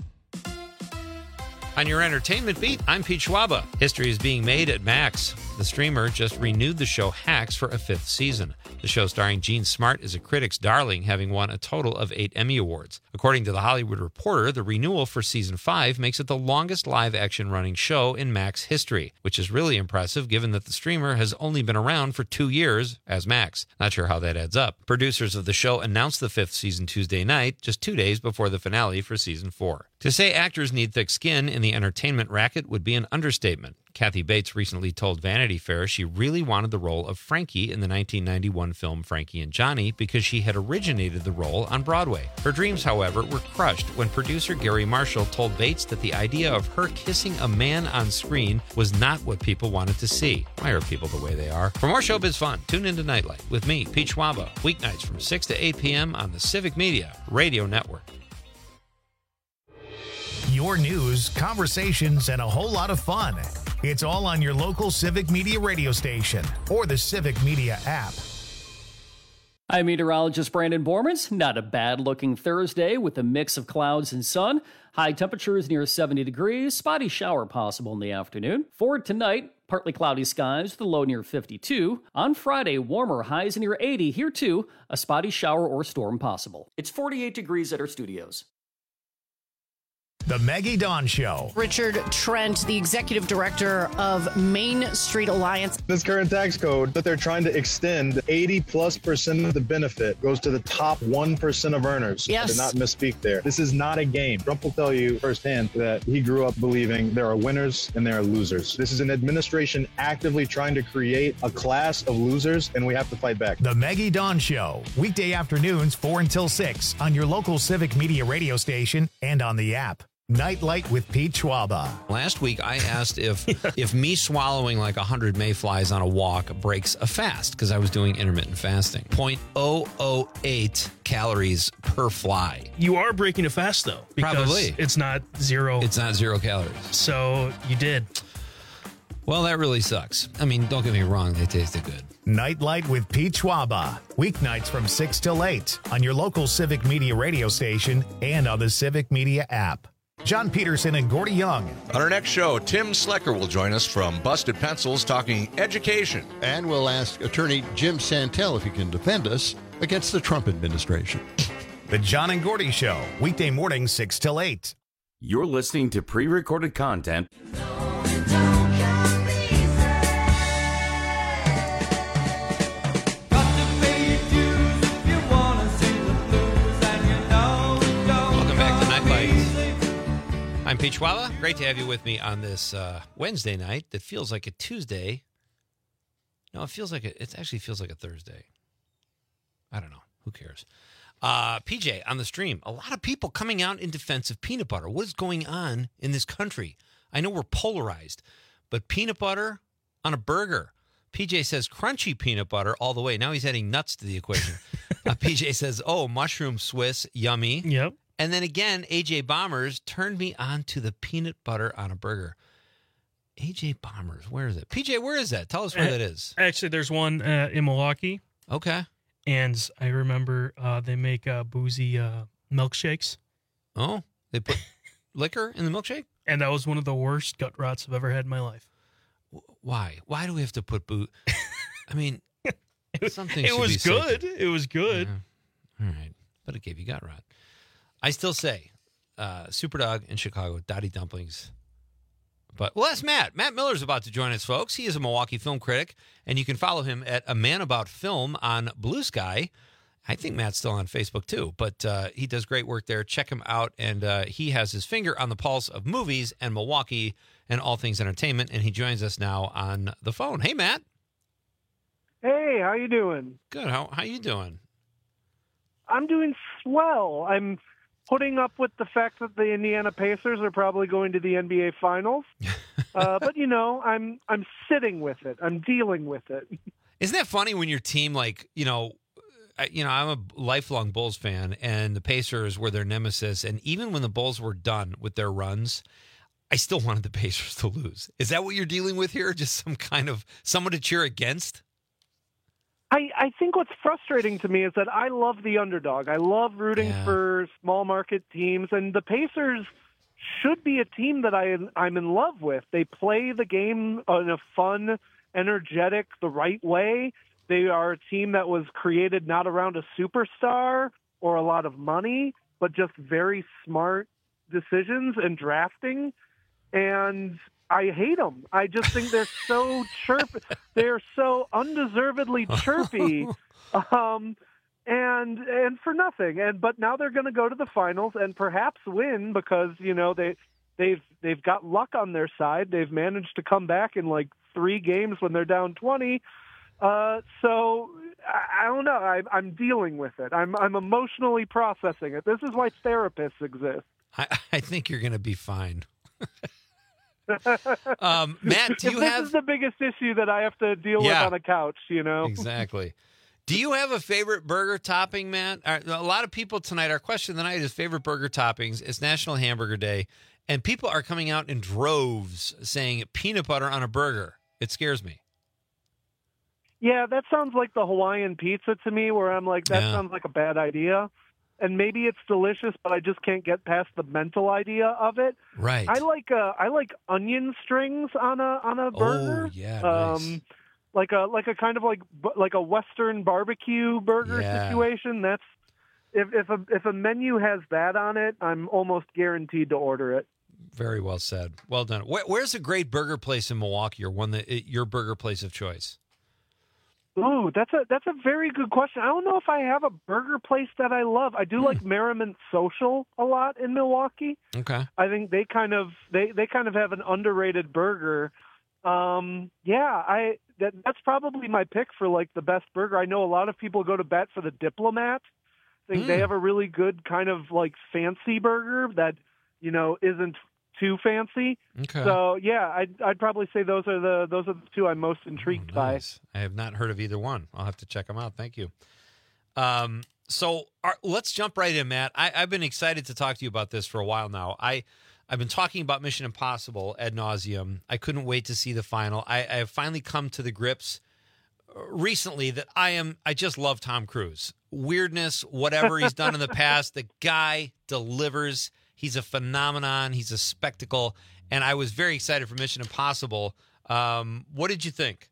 On your entertainment beat, I'm Pete Schwaba. History is being made at Max. The streamer just renewed the show Hacks for a fifth season. The show starring Gene Smart is a critic's darling, having won a total of eight Emmy Awards. According to The Hollywood Reporter, the renewal for season five makes it the longest live-action running show in Max history, which is really impressive given that the streamer has only been around for two years as Max. Not sure how that adds up. Producers of the show announced the fifth season Tuesday night, just two days before the finale for season four. To say actors need thick skin in the entertainment racket would be an understatement. Kathy Bates recently told Vanity Fair she really wanted the role of Frankie in the nineteen ninety-one film Frankie and Johnny because she had originated the role on Broadway. Her dreams, however, were crushed when producer Gary Marshall told Bates that the idea of her kissing a man on screen was not what people wanted to see. Why are people the way they are? For more showbiz fun, tune into Nightlight with me, Pete Schwaba, weeknights from six to eight p.m. on the Civic Media Radio Network. Your news, conversations, and a whole lot of fun. It's all on your local Civic Media radio station or the Civic Media app. I'm meteorologist Brandon Bormans. Not a bad-looking Thursday with a mix of clouds and sun. High temperatures near seventy degrees. Spotty shower possible in the afternoon. For tonight, partly cloudy skies with a low near fifty-two. On Friday, warmer highs near eighty. Here, too, a spotty shower or storm possible. It's forty-eight degrees at our studios. The Maggie Dawn Show. Richard Trent, the executive director of Main Street Alliance. This current tax code that they're trying to extend, eighty plus percent of the benefit goes to the top one percent of earners. Yes. I did not misspeak there. This is not a game. Trump will tell you firsthand that he grew up believing there are winners and there are losers. This is an administration actively trying to create a class of losers, and we have to fight back. The Maggie Dawn Show. Weekday afternoons, four until six on your local Civic Media radio station and on the app. Nightlight with Pete Schwaba. Last week, I asked if if me swallowing like one hundred mayflies on a walk breaks a fast, because I was doing intermittent fasting. zero point zero zero eight calories per fly. You are breaking a fast, though. Because Probably. It's not zero. It's not zero calories. So you did. Well, that really sucks. I mean, don't get me wrong, they tasted good. Nightlight with Pete Schwaba. Weeknights from six till eight on your local Civic Media radio station and on the Civic Media app. John Peterson and Gordy Young. On our next show, Tim Slecker will join us from Busted Pencils talking education. And we'll ask attorney Jim Santel if he can defend us against the Trump administration. The John and Gordy Show, weekday mornings six till eight. You're listening to pre-recorded content. I'm Pete Schwaba. Great to have you with me on this uh, Wednesday night that feels like a Tuesday. No, it feels like a, it actually feels like a Thursday. I don't know. Who cares? Uh, P J, on the stream, a lot of people coming out in defense of peanut butter. What is going on in this country? I know we're polarized, but peanut butter on a burger. P J says crunchy peanut butter all the way. Now he's adding nuts to the equation. uh, P J says, oh, mushroom Swiss, yummy. Yep. And then again, A J Bombers turned me on to the peanut butter on a burger. A J Bombers, where is it? P J, where is that? Tell us where uh, that is. Actually, there's one uh, in Milwaukee. Okay. And I remember uh, they make uh, boozy uh, milkshakes. Oh, they put liquor in the milkshake? And that was one of the worst gut rots I've ever had in my life. Why? Why do we have to put boo? I mean, it, something it should was be good. sacred. It was good. Yeah. All right. But it gave you gut rot. I still say uh, Superdog in Chicago, Dottie Dumplings. But well, that's Matt. Matt Miller's about to join us, folks. He is a Milwaukee film critic, and you can follow him at A Man About Film on Blue Sky. I think Matt's still on Facebook, too, but uh, he does great work there. Check him out, and uh, he has his finger on the pulse of movies and Milwaukee and all things entertainment, and he joins us now on the phone. Hey, Matt. Hey, how you doing? Good. How how you doing? I'm doing swell. I'm putting up with the fact that the Indiana Pacers are probably going to the N B A Finals. uh, but, you know, I'm I'm sitting with it. I'm dealing with it. Isn't that funny when your team, like, you know, I, you know, I'm a lifelong Bulls fan, and the Pacers were their nemesis. And even when the Bulls were done with their runs, I still wanted the Pacers to lose. Is that what you're dealing with here? Just some kind of someone to cheer against? I, I think what's frustrating to me is that I love the underdog. I love rooting Yeah. for small market teams, and the Pacers should be a team that I, I'm in love with. They play the game in a fun, energetic, the right way. They are a team that was created not around a superstar or a lot of money, but just very smart decisions and drafting. And I hate them. I just think they're so chirpy. They're so undeservedly chirpy, um, and and for nothing. And but now they're going to go to the finals and perhaps win because you know they they've they've got luck on their side. They've managed to come back in like three games when they're down twenty. Uh, so I, I don't know. I, I'm dealing with it. I'm I'm emotionally processing it. This is why therapists exist. I, I think you're going to be fine. um, Matt, do you this have is the biggest issue that I have to deal Yeah. with on a couch, you know? Exactly. Do you have a favorite burger topping, Matt? Uh, A lot of people tonight, our question tonight is favorite burger toppings. It's National Hamburger Day, and people are coming out in droves saying peanut butter on a burger. It scares me. Yeah, that sounds like the Hawaiian pizza to me, where I'm like, that Yeah. sounds like a bad idea. And maybe it's delicious, but I just can't get past the mental idea of it. Right. I like uh, I like onion strings on a on a burger. Oh, yeah, Um, nice. like a like a kind of like bu- like a Western barbecue burger Yeah. situation. That's if if a if a menu has that on it, I'm almost guaranteed to order it. Very well said. Well done. Where, where's a great burger place in Milwaukee, or one that your burger place of choice? Ooh, that's a that's a very good question. I don't know if I have a burger place that I love. I do like Merriment Social a lot in Milwaukee. Okay. I think they kind of they, they kind of have an underrated burger. Um, yeah, I that that's probably my pick for like the best burger. I know a lot of people go to bat for the Diplomat. I think they Mm. have a really good kind of like fancy burger that, you know, isn't too fancy. Okay. So yeah, I'd I'd probably say those are the those are the two I'm most intrigued Nice. I have not heard of either one. I'll have to check them out. Thank you. Um, so our, let's jump right in, Matt. I, I've been excited to talk to you about this for a while now. I I've been talking about Mission Impossible ad nauseum. I couldn't wait to see the final. I, I have finally come to the grips recently that I am. I just love Tom Cruise. Weirdness, whatever he's done in the past, the guy delivers. He's a phenomenon. He's a spectacle. And I was very excited for Mission Impossible. Um, what did you think?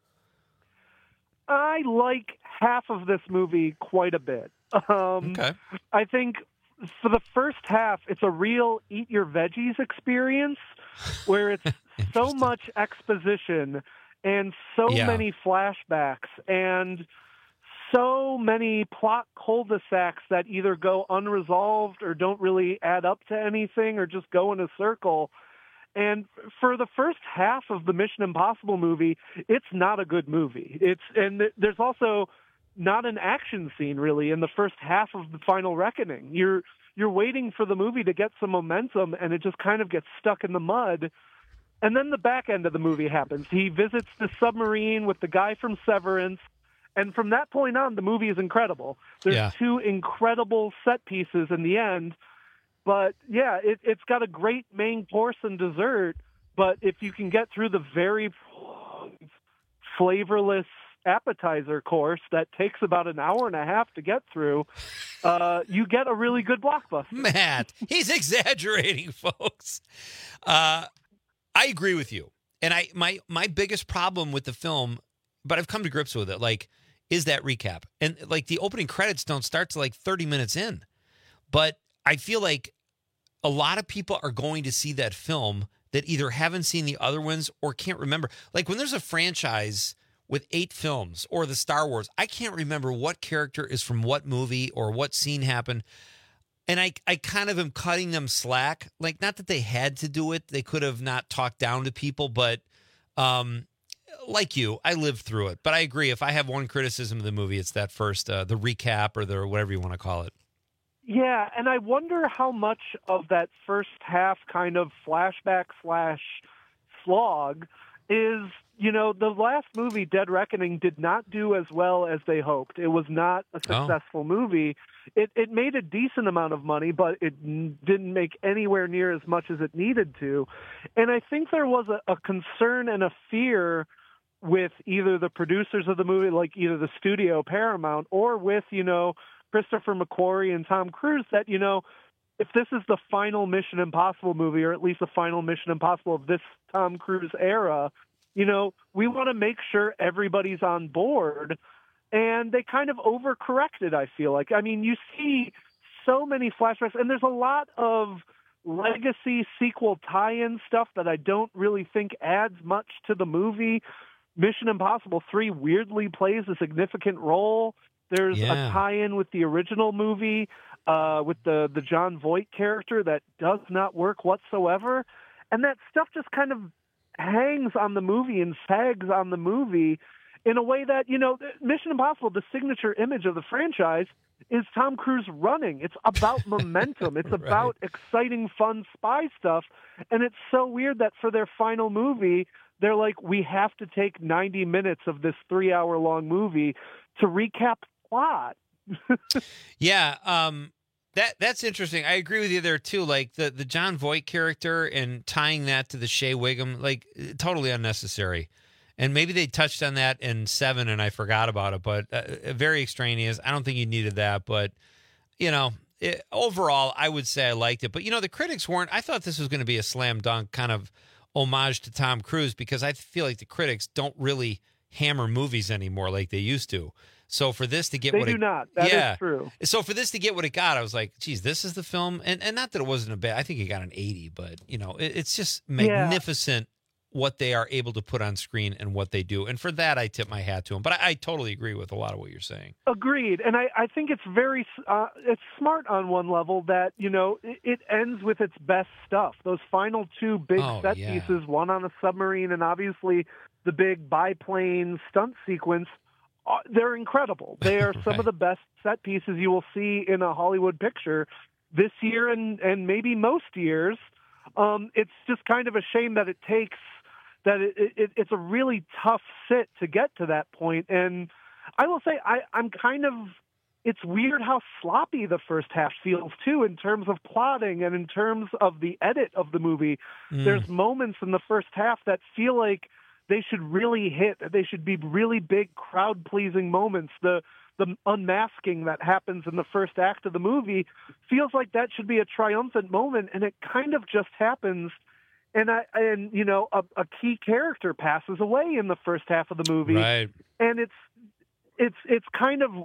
I like half of this movie quite a bit. Um, okay. I think for the first half, it's a real eat your veggies experience where it's so much exposition and so Yeah. many flashbacks and so many plot cul-de-sacs that either go unresolved or don't really add up to anything or just go in a circle. And for the first half of the Mission Impossible movie, it's not a good movie. It's and there's also not an action scene really in the first half of the Final Reckoning. You're you're waiting for the movie to get some momentum, and it just kind of gets stuck in the mud. And then the back end of the movie happens. He visits the submarine with the guy from Severance, and from that point on, the movie is incredible. There's Yeah. two incredible set pieces in the end. But, yeah, it, it's got a great main course and dessert, but if you can get through the very flavorless appetizer course that takes about an hour and a half to get through, uh, you get a really good blockbuster. Matt, he's exaggerating, folks. Uh, I agree with you. And I my my biggest problem with the film, but I've come to grips with it, like, is that recap. And, like, the opening credits don't start till, like, thirty minutes in. But I feel like a lot of people are going to see that film that either haven't seen the other ones or can't remember. Like, when there's a franchise with eight films or the Star Wars, I can't remember what character is from what movie or what scene happened. And I, I kind of am cutting them slack. Like, not that they had to do it. They could have not talked down to people, but um, like you, I lived through it. But I agree. If I have one criticism of the movie, it's that first, uh, the recap or the whatever you want to call it. Yeah, and I wonder how much of that first half kind of flashback slash slog is, you know, the last movie, Dead Reckoning, did not do as well as they hoped. It was not a successful oh. movie. It it made a decent amount of money, but it n- didn't make anywhere near as much as it needed to. And I think there was a, a concern and a fear with either the producers of the movie, like either the studio, Paramount, or with, you know, Christopher McQuarrie and Tom Cruise, that, you know, if this is the final Mission Impossible movie, or at least the final Mission Impossible of this Tom Cruise era, you know, we want to make sure everybody's on board. And they kind of overcorrected, I feel like. I mean, you see so many flashbacks, and there's a lot of legacy sequel tie-in stuff that I don't really think adds much to the movie. Mission Impossible three weirdly plays a significant role. There's Yeah. a tie-in with the original movie uh, with the, the John Voight character that does not work whatsoever. And that stuff just kind of hangs on the movie and sags on the movie in a way that, you know, Mission Impossible, the signature image of the franchise, is Tom Cruise running. It's about momentum. It's about right. exciting, fun spy stuff. And it's so weird that for their final movie, they're like, we have to take ninety minutes of this three-hour-long movie to recap plot. yeah, um, that that's interesting. I agree with you there too. Like the the John Voight character and tying that to the Shea Wiggum, like totally unnecessary. And maybe they touched on that in Seven, and I forgot about it. But uh, very extraneous. I don't think you needed that. But you know, it, overall, I would say I liked it. But you know, the critics weren't. I thought this was going to be a slam dunk kind of homage to Tom Cruise, because I feel like the critics don't really hammer movies anymore like they used to. So for this to get they what do it, not. That yeah. is true. So for this to get what it got, I was like, geez, this is the film. And and not that it wasn't a bad, I think it got an eighty, but you know, it, it's just magnificent yeah. what they are able to put on screen and what they do. And for that, I tip my hat to them. But I, I totally agree with a lot of what you're saying. Agreed. And I, I think it's very, uh, it's smart on one level that, you know, it, it ends with its best stuff. Those final two big Oh, set yeah. pieces, one on a submarine and obviously the big biplane stunt sequence, uh, they're incredible. They are some Right. of the best set pieces you will see in a Hollywood picture this year and, and maybe most years. Um, it's just kind of a shame that it takes that it, it, it's a really tough sit to get to that point. And I will say I, I'm kind of it's weird how sloppy the first half feels, too, in terms of plotting and in terms of the edit of the movie. Mm. There's moments in the first half that feel like they should really hit. They should be really big, crowd-pleasing moments. The the unmasking that happens in the first act of the movie feels like that should be a triumphant moment, and it kind of just happens. And, I, and you know, a, a key character passes away in the first half of the movie. Right. And it's It's it's kind of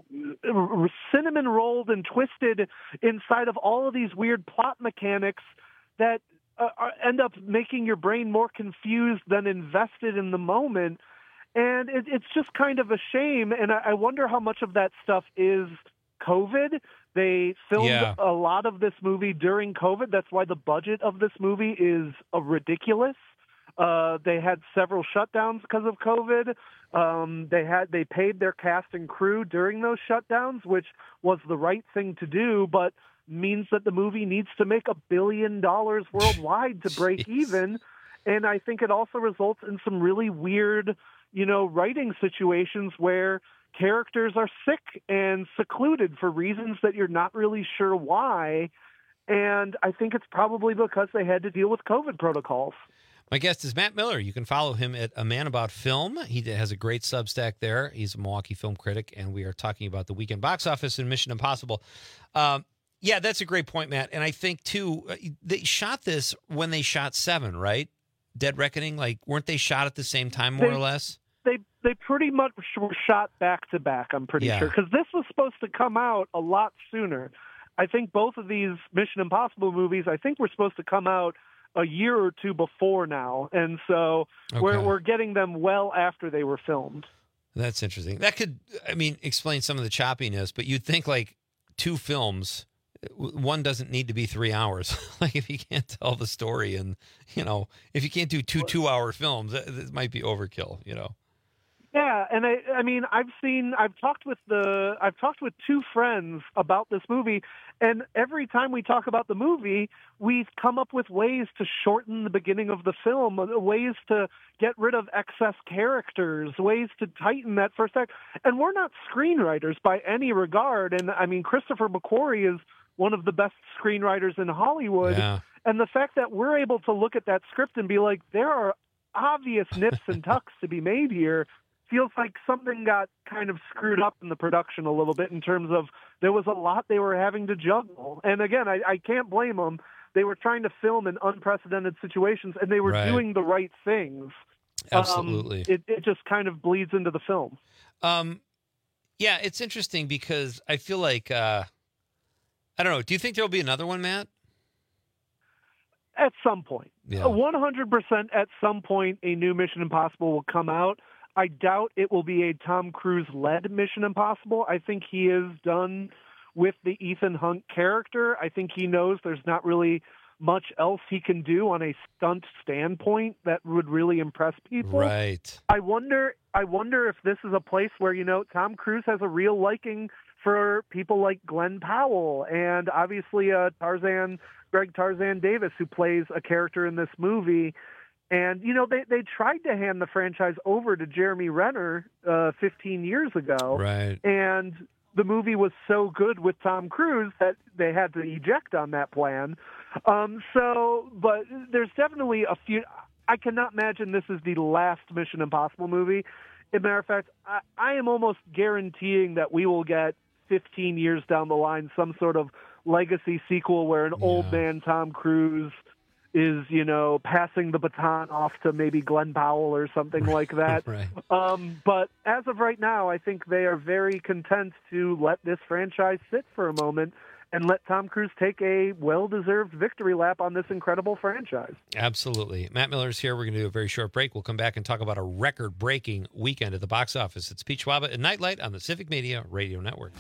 cinnamon rolled and twisted inside of all of these weird plot mechanics that uh, are, end up making your brain more confused than invested in the moment. And it, it's just kind of a shame. And I, I wonder how much of that stuff is COVID. They filmed yeah. a lot of this movie during COVID. That's why the budget of this movie is uh, ridiculous. Uh, they had several shutdowns because of COVID. Um, they had they paid their cast and crew during those shutdowns, which was the right thing to do, but means that the movie needs to make a billion dollars worldwide to break even. And I think it also results in some really weird, you know, writing situations where characters are sick and secluded for reasons that you're not really sure why. And I think it's probably because they had to deal with COVID protocols. My guest is Matt Miller. You can follow him at A Man About Film. He has a great Substack there. He's a Milwaukee film critic, and we are talking about the weekend box office and Mission Impossible. Um, yeah, that's a great point, Matt. And I think, too, they shot this when they shot Seven, right? Dead Reckoning? Like, weren't they shot at the same time, more they, or less? They they pretty much were shot back-to-back, I'm pretty yeah. sure, because this was supposed to come out a lot sooner. I think both of these Mission Impossible movies, I think, were supposed to come out a year or two before now, and so okay. we're we're getting them well after they were filmed. That's interesting. That could, I mean, explain some of the choppiness, but you'd think like two films, one doesn't need to be three hours. Like if you can't tell the story, and you know, if you can't do two two-hour films, it might be overkill. You know. Yeah, and I, I mean, I've seen, I've talked with the, I've talked with two friends about this movie, and every time we talk about the movie, we've come up with ways to shorten the beginning of the film, ways to get rid of excess characters, ways to tighten that first act. And we're not screenwriters by any regard. And I mean, Christopher McQuarrie is one of the best screenwriters in Hollywood. Yeah. And the fact that we're able to look at that script and be like, there are obvious nips and tucks to be made here, feels like something got kind of screwed up in the production a little bit in terms of there was a lot they were having to juggle. And again, I, I can't blame them. They were trying to film in unprecedented situations, and they were right. doing the right things. Absolutely. Um, it, it just kind of bleeds into the film. Um, yeah, it's interesting because I feel like, uh, I don't know, do you think there'll be another one, Matt? At some point. Yeah. one hundred percent at some point, a new Mission Impossible will come out. I doubt it will be a Tom Cruise-led Mission Impossible. I think he is done with the Ethan Hunt character. I think he knows there's not really much else he can do on a stunt standpoint that would really impress people. Right. I wonder I wonder if this is a place where, you know, Tom Cruise has a real liking for people like Glenn Powell and obviously uh, Tarzan, Greg Tarzan Davis, who plays a character in this movie. And, you know, they, they tried to hand the franchise over to Jeremy Renner uh, fifteen years ago. Right. And the movie was so good with Tom Cruise that they had to eject on that plan. Um, so, but there's definitely a few. I cannot imagine this is the last Mission Impossible movie. As a matter of fact, I, I am almost guaranteeing that we will get fifteen years down the line some sort of legacy sequel where an yeah. old man Tom Cruise is, you know, passing the baton off to maybe Glenn Powell or something like that. Right. Um, but as of right now, I think they are very content to let this franchise sit for a moment and let Tom Cruise take a well-deserved victory lap on this incredible franchise. Absolutely. Matt Miller's here. We're going to do a very short break. We'll come back and talk about a record-breaking weekend at the box office. It's Pete Schwaba and Nightlight on the Civic Media Radio Network.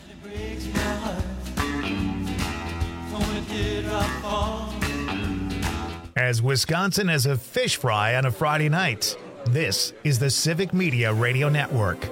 As Wisconsin as a fish fry on a Friday night, this is the Civic Media Radio Network.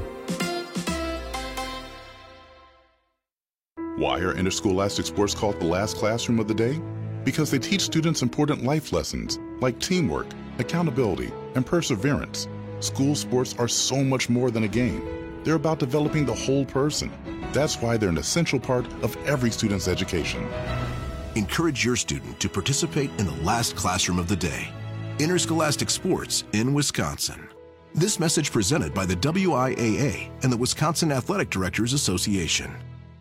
Why are interscholastic sports called the last classroom of the day? Because they teach students important life lessons like teamwork, accountability, and perseverance. School sports are so much more than a game. They're about developing the whole person. That's why they're an essential part of every student's education. Encourage your student to participate in the last classroom of the day. Interscholastic Sports in Wisconsin. This message presented by the W I A A and the Wisconsin Athletic Directors Association.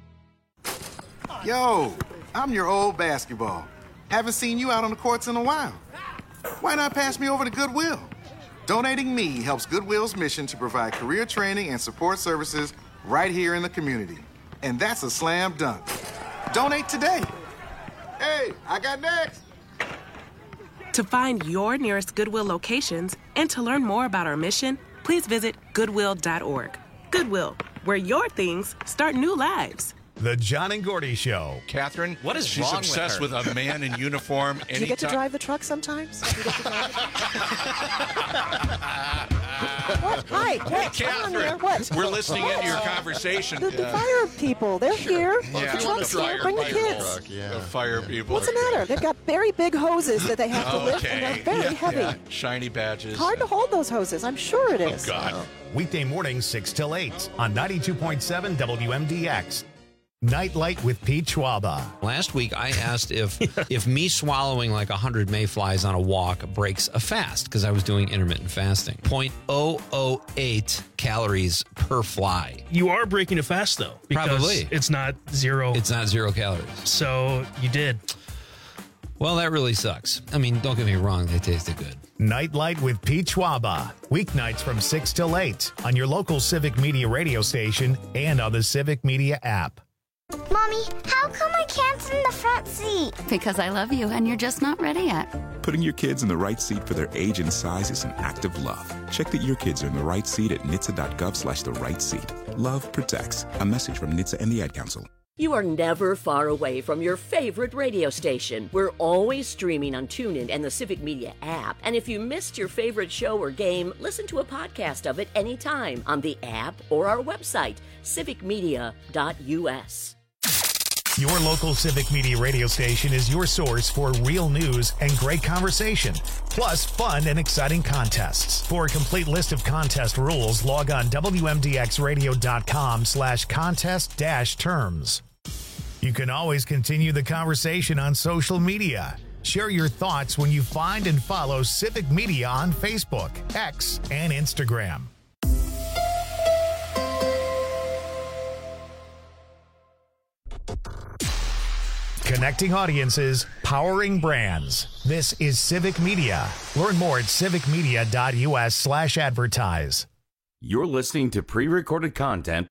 Yo, I'm your old basketball. Haven't seen you out on the courts in a while. Why not pass me over to Goodwill? Donating me helps Goodwill's mission to provide career training and support services right here in the community. And that's a slam dunk. Donate today. Hey, I got next. To find your nearest Goodwill locations and to learn more about our mission, please visit goodwill dot org. Goodwill, where your things start new lives. The John and Gordy Show. Catherine, what is she's wrong obsessed with, with, her? a man in uniform. Do you get to drive the truck sometimes? Do you get to drive What? Hi, what? Come on there. What? We're listening what? into your conversation. The, the fire people, they're here. Yeah. The truck's here. Bring the kids. Truck, yeah. The fire people. What's the matter? They've got very big hoses that they have to lift, and they're very yeah, heavy. Yeah. Shiny badges. Hard to hold those hoses. I'm sure it is. Oh, God. Weekday mornings, six till eight on ninety-two point seven W M D X. Nightlight with Pete Schwaba. Last week, I asked if if me swallowing like one hundred mayflies on a walk breaks a fast, because I was doing intermittent fasting. zero point zero zero eight calories per fly. You are breaking a fast, though. Because Probably. It's not zero. It's not zero calories. So you did. Well, that really sucks. I mean, don't get me wrong. They tasted good. Nightlight with Pete Schwaba. Weeknights from six till eight on your local Civic Media radio station and on the Civic Media app. Mommy, how come I can't sit in the front seat? Because I love you and you're just not ready yet. Putting your kids in the right seat for their age and size is an act of love. Check that your kids are in the right seat at N H T S A dot gov slash the right seat. Love protects. A message from N H T S A and the Ad Council. You are never far away from your favorite radio station. We're always streaming on TuneIn and the Civic Media app. And if you missed your favorite show or game, listen to a podcast of it anytime on the app or our website, civic media dot U S. Your local Civic Media radio station is your source for real news and great conversation, plus fun and exciting contests. For a complete list of contest rules, log on W M D X radio dot com slash contest dash terms. You can always continue the conversation on social media. Share your thoughts when you find and follow Civic Media on Facebook, X, and Instagram. Connecting audiences, powering brands. This is Civic Media. Learn more at civic media dot U S slash advertise. You're listening to pre-recorded content.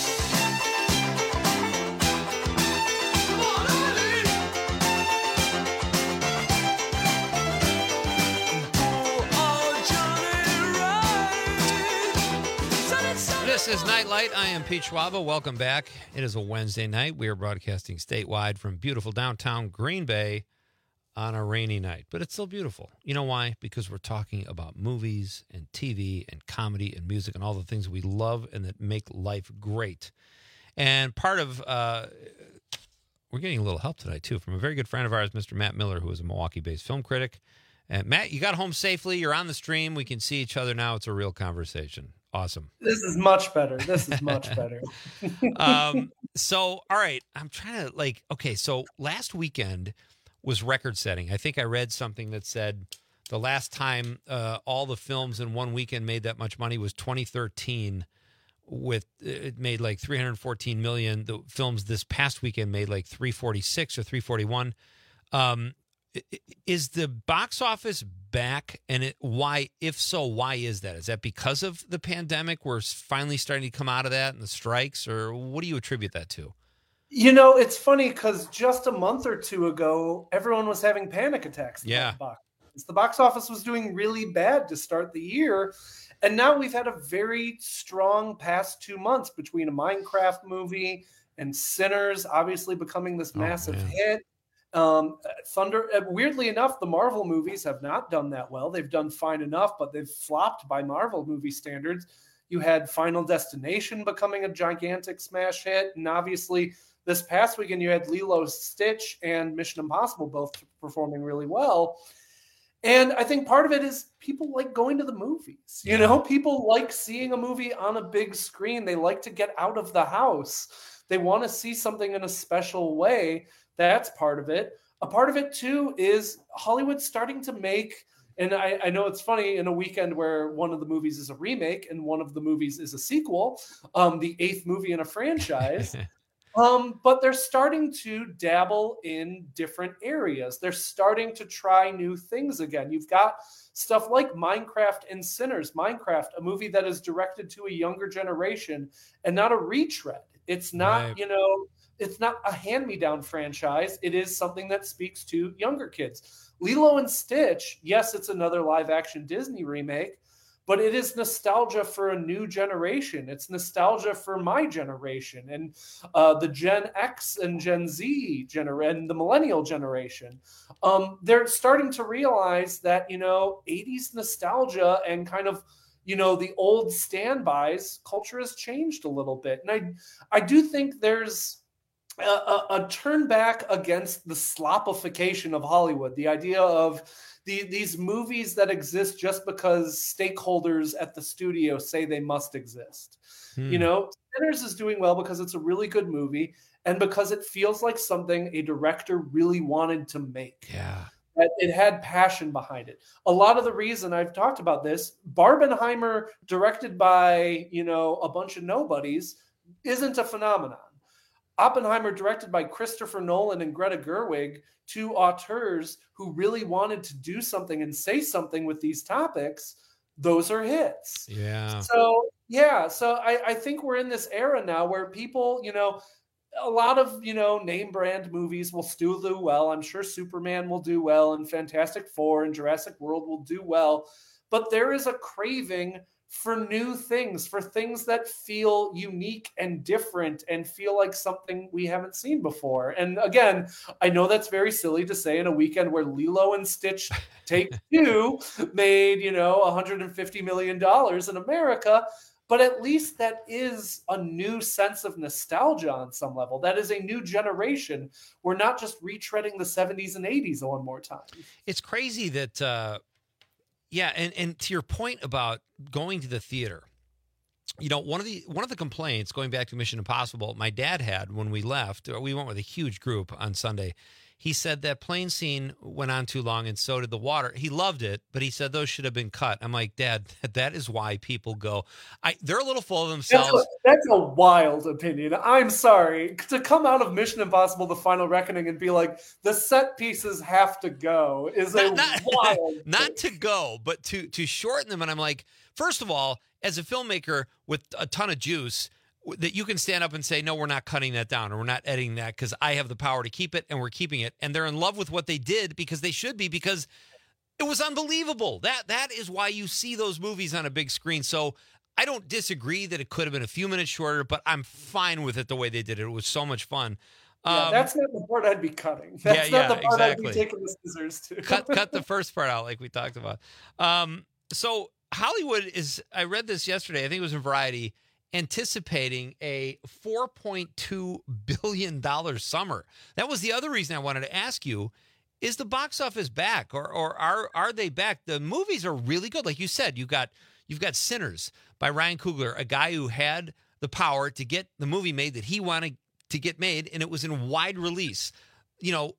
This is Nightlight. I am Pete Schwaba. Welcome back. It is a Wednesday night. We are broadcasting statewide from beautiful downtown Green Bay on a rainy night, but it's still beautiful. You know why? Because we're talking about movies and T V and comedy and music and all the things we love and that make life great. And part of, uh, we're getting a little help tonight, too, from a very good friend of ours, Mister Matt Miller, who is a Milwaukee-based film critic. And Matt, you got home safely. You're on the stream. We can see each other now. It's a real conversation. Awesome. This is much better. This is much better. um, so, all right. I'm trying to like, okay. So last weekend was record setting. I think I read something that said the last time uh, all the films in one weekend made that much money was twenty thirteen with it made like three hundred fourteen million. The films this past weekend made like three forty-six or three forty-one. Um, Is the box office back, and it, why? If so, why is that? Is that because of the pandemic? We're finally starting to come out of that and the strikes, or what do you attribute that to? You know, it's funny because just a month or two ago, everyone was having panic attacks. Yeah, the box. the box office was doing really bad to start the year, and now we've had a very strong past two months between a Minecraft movie and Sinners, obviously becoming this massive oh, hit. Um, Thunder. Weirdly enough, the Marvel movies have not done that well. They've done fine enough, but they've flopped by Marvel movie standards. You had Final Destination becoming a gigantic smash hit, and obviously this past weekend you had Lilo Stitch and Mission Impossible both performing really well. And I think part of it is people like going to the movies. You Yeah. know, people like seeing a movie on a big screen. They like to get out of the house. They want to see something in a special way. That's part of it. A part of it, too, is Hollywood starting to make, and I, I know it's funny, in a weekend where one of the movies is a remake and one of the movies is a sequel, um, the eighth movie in a franchise. Um, but they're starting to dabble in different areas. They're starting to try new things again. You've got stuff like Minecraft and Sinners. Minecraft, a movie that is directed to a younger generation and not a retread. It's not, Right. you know, it's not a hand-me-down franchise. It is something that speaks to younger kids. Lilo and Stitch, yes, it's another live-action Disney remake, but it is nostalgia for a new generation. It's nostalgia for my generation and uh, the Gen X and Gen Z gener- and the millennial generation. Um, they're starting to realize that, you know, eighties nostalgia and kind of, you know, the old standbys, culture has changed a little bit. And I, I do think there's a, a, a turn back against the slopification of Hollywood, the idea of The, these movies that exist just because stakeholders at the studio say they must exist. Hmm. You know, Sinners is doing well because it's a really good movie and because it feels like something a director really wanted to make. Yeah. That it had passion behind it. A lot of the reason I've talked about this, Barbenheimer, directed by, you know, a bunch of nobodies, isn't a phenomenon. Oppenheimer, directed by Christopher Nolan and Greta Gerwig, two auteurs who really wanted to do something and say something with these topics, those are hits. Yeah. So, yeah, so I, I think we're in this era now where people, you know, a lot of, you know, name brand movies will still do well. I'm sure Superman will do well and Fantastic Four and Jurassic World will do well. But there is a craving for new things, for things that feel unique and different and feel like something we haven't seen before. And again, I know that's very silly to say in a weekend where Lilo and Stitch Take Two made, you know, one hundred fifty million dollars in America, but at least that is a new sense of nostalgia on some level. That is a new generation. We're not just retreading the seventies and eighties one more time. It's crazy that, uh, yeah, and, and to your point about going to the theater, you know, one of the one of the complaints going back to Mission Impossible, my dad had when we left. We went with a huge group on Sunday. He said that plane scene went on too long, and so did the water. He loved it, but he said those should have been cut. I'm like, Dad, that is why people go. I they're a little full of themselves. That's a, that's a wild opinion. I'm sorry. To come out of Mission Impossible: The Final Reckoning and be like, the set pieces have to go is a Not, not, wild not to go, but to to shorten them. And I'm like, first of all, as a filmmaker with a ton of juice, that you can stand up and say, no, we're not cutting that down or we're not editing that because I have the power to keep it and we're keeping it. And they're in love with what they did because they should be, because it was unbelievable. That That is why you see those movies on a big screen. So I don't disagree that it could have been a few minutes shorter, but I'm fine with it the way they did it. It was so much fun. Yeah, Um, that's not the part I'd be cutting. That's yeah, not yeah, the part exactly. I'd be taking the scissors to. cut cut the first part out like we talked about. Um, so Hollywood is, I read this yesterday, I think it was in Variety, anticipating a four point two billion dollars summer. That was the other reason I wanted to ask you, is the box office back or or are are they back? The movies are really good. Like you said, you've got you've got Sinners by Ryan Coogler, a guy who had the power to get the movie made that he wanted to get made, and it was in wide release. You know,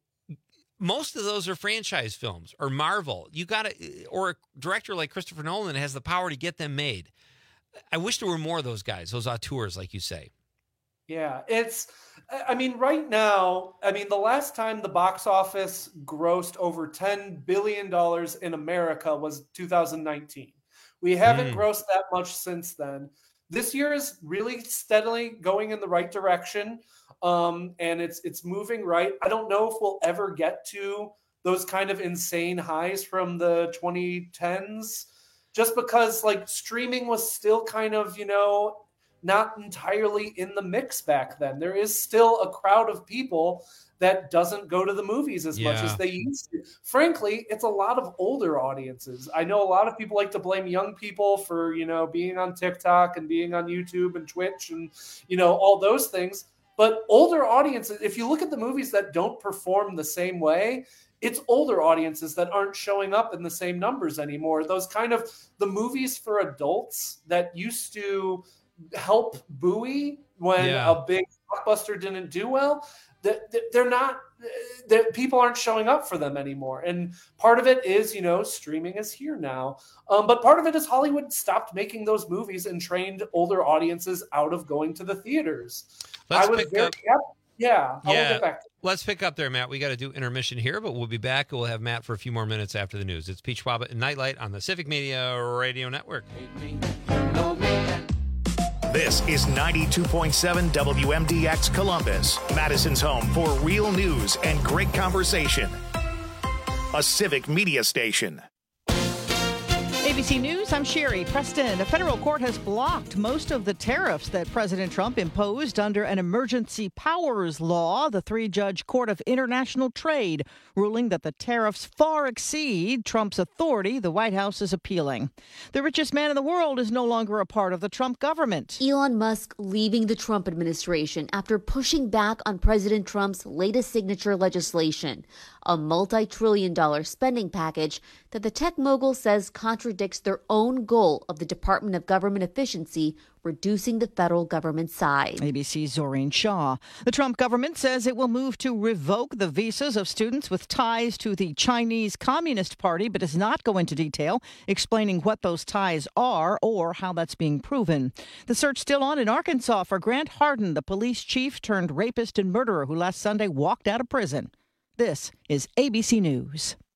most of those are franchise films or Marvel. You got to, or a director like Christopher Nolan has the power to get them made. I wish there were more of those guys, those auteurs, like you say. Yeah, it's, I mean, right now, I mean, the last time the box office grossed over ten billion dollars in America was two thousand nineteen. We haven't Mm. grossed that much since then. This year is really steadily going in the right direction, um, and it's it's moving right. I don't know if we'll ever get to those kind of insane highs from the twenty tens, just because like streaming was still kind of, you know, not entirely in the mix back then. There is still a crowd of people that doesn't go to the movies as much Yeah. as they used to. Frankly, it's a lot of older audiences. I know a lot of people like to blame young people for, you know, being on TikTok and being on YouTube and Twitch and, you know, all those things. But older audiences, if you look at the movies that don't perform the same way, it's older audiences that aren't showing up in the same numbers anymore. Those kind of the movies for adults that used to help buoy when Yeah. a big blockbuster didn't do well, that they're not, that people aren't showing up for them anymore. And part of it is, you know, streaming is here now. Um, but part of it is Hollywood stopped making those movies and trained older audiences out of going to the theaters. Let's I was pick very, up- yep, yeah, I will Yeah, get back to let's pick up there, Matt. We got to do intermission here, but we'll be back. We'll have Matt for a few more minutes after the news. It's Pete Schwab and Nightlight on the Civic Media Radio Network. This is ninety-two point seven W M D X Columbus, Madison's home for real news and great conversation. A Civic Media station. A B C News, I'm Sherry Preston. A federal court has blocked most of the tariffs that President Trump imposed under an emergency powers law. The three-judge Court of International Trade ruling that the tariffs far exceed Trump's authority. The White House is appealing. The richest man in the world is no longer a part of the Trump government. Elon Musk leaving the Trump administration after pushing back on President Trump's latest signature legislation, a multi-trillion dollar spending package that the tech mogul says contradicts their own goal of the Department of Government Efficiency, reducing the federal government size. A B C's Zoreen Shaw. The Trump government says it will move to revoke the visas of students with ties to the Chinese Communist Party, but does not go into detail explaining what those ties are or how that's being proven. The search still on in Arkansas for Grant Hardin, the police chief turned rapist and murderer who last Sunday walked out of prison. This is A B C News.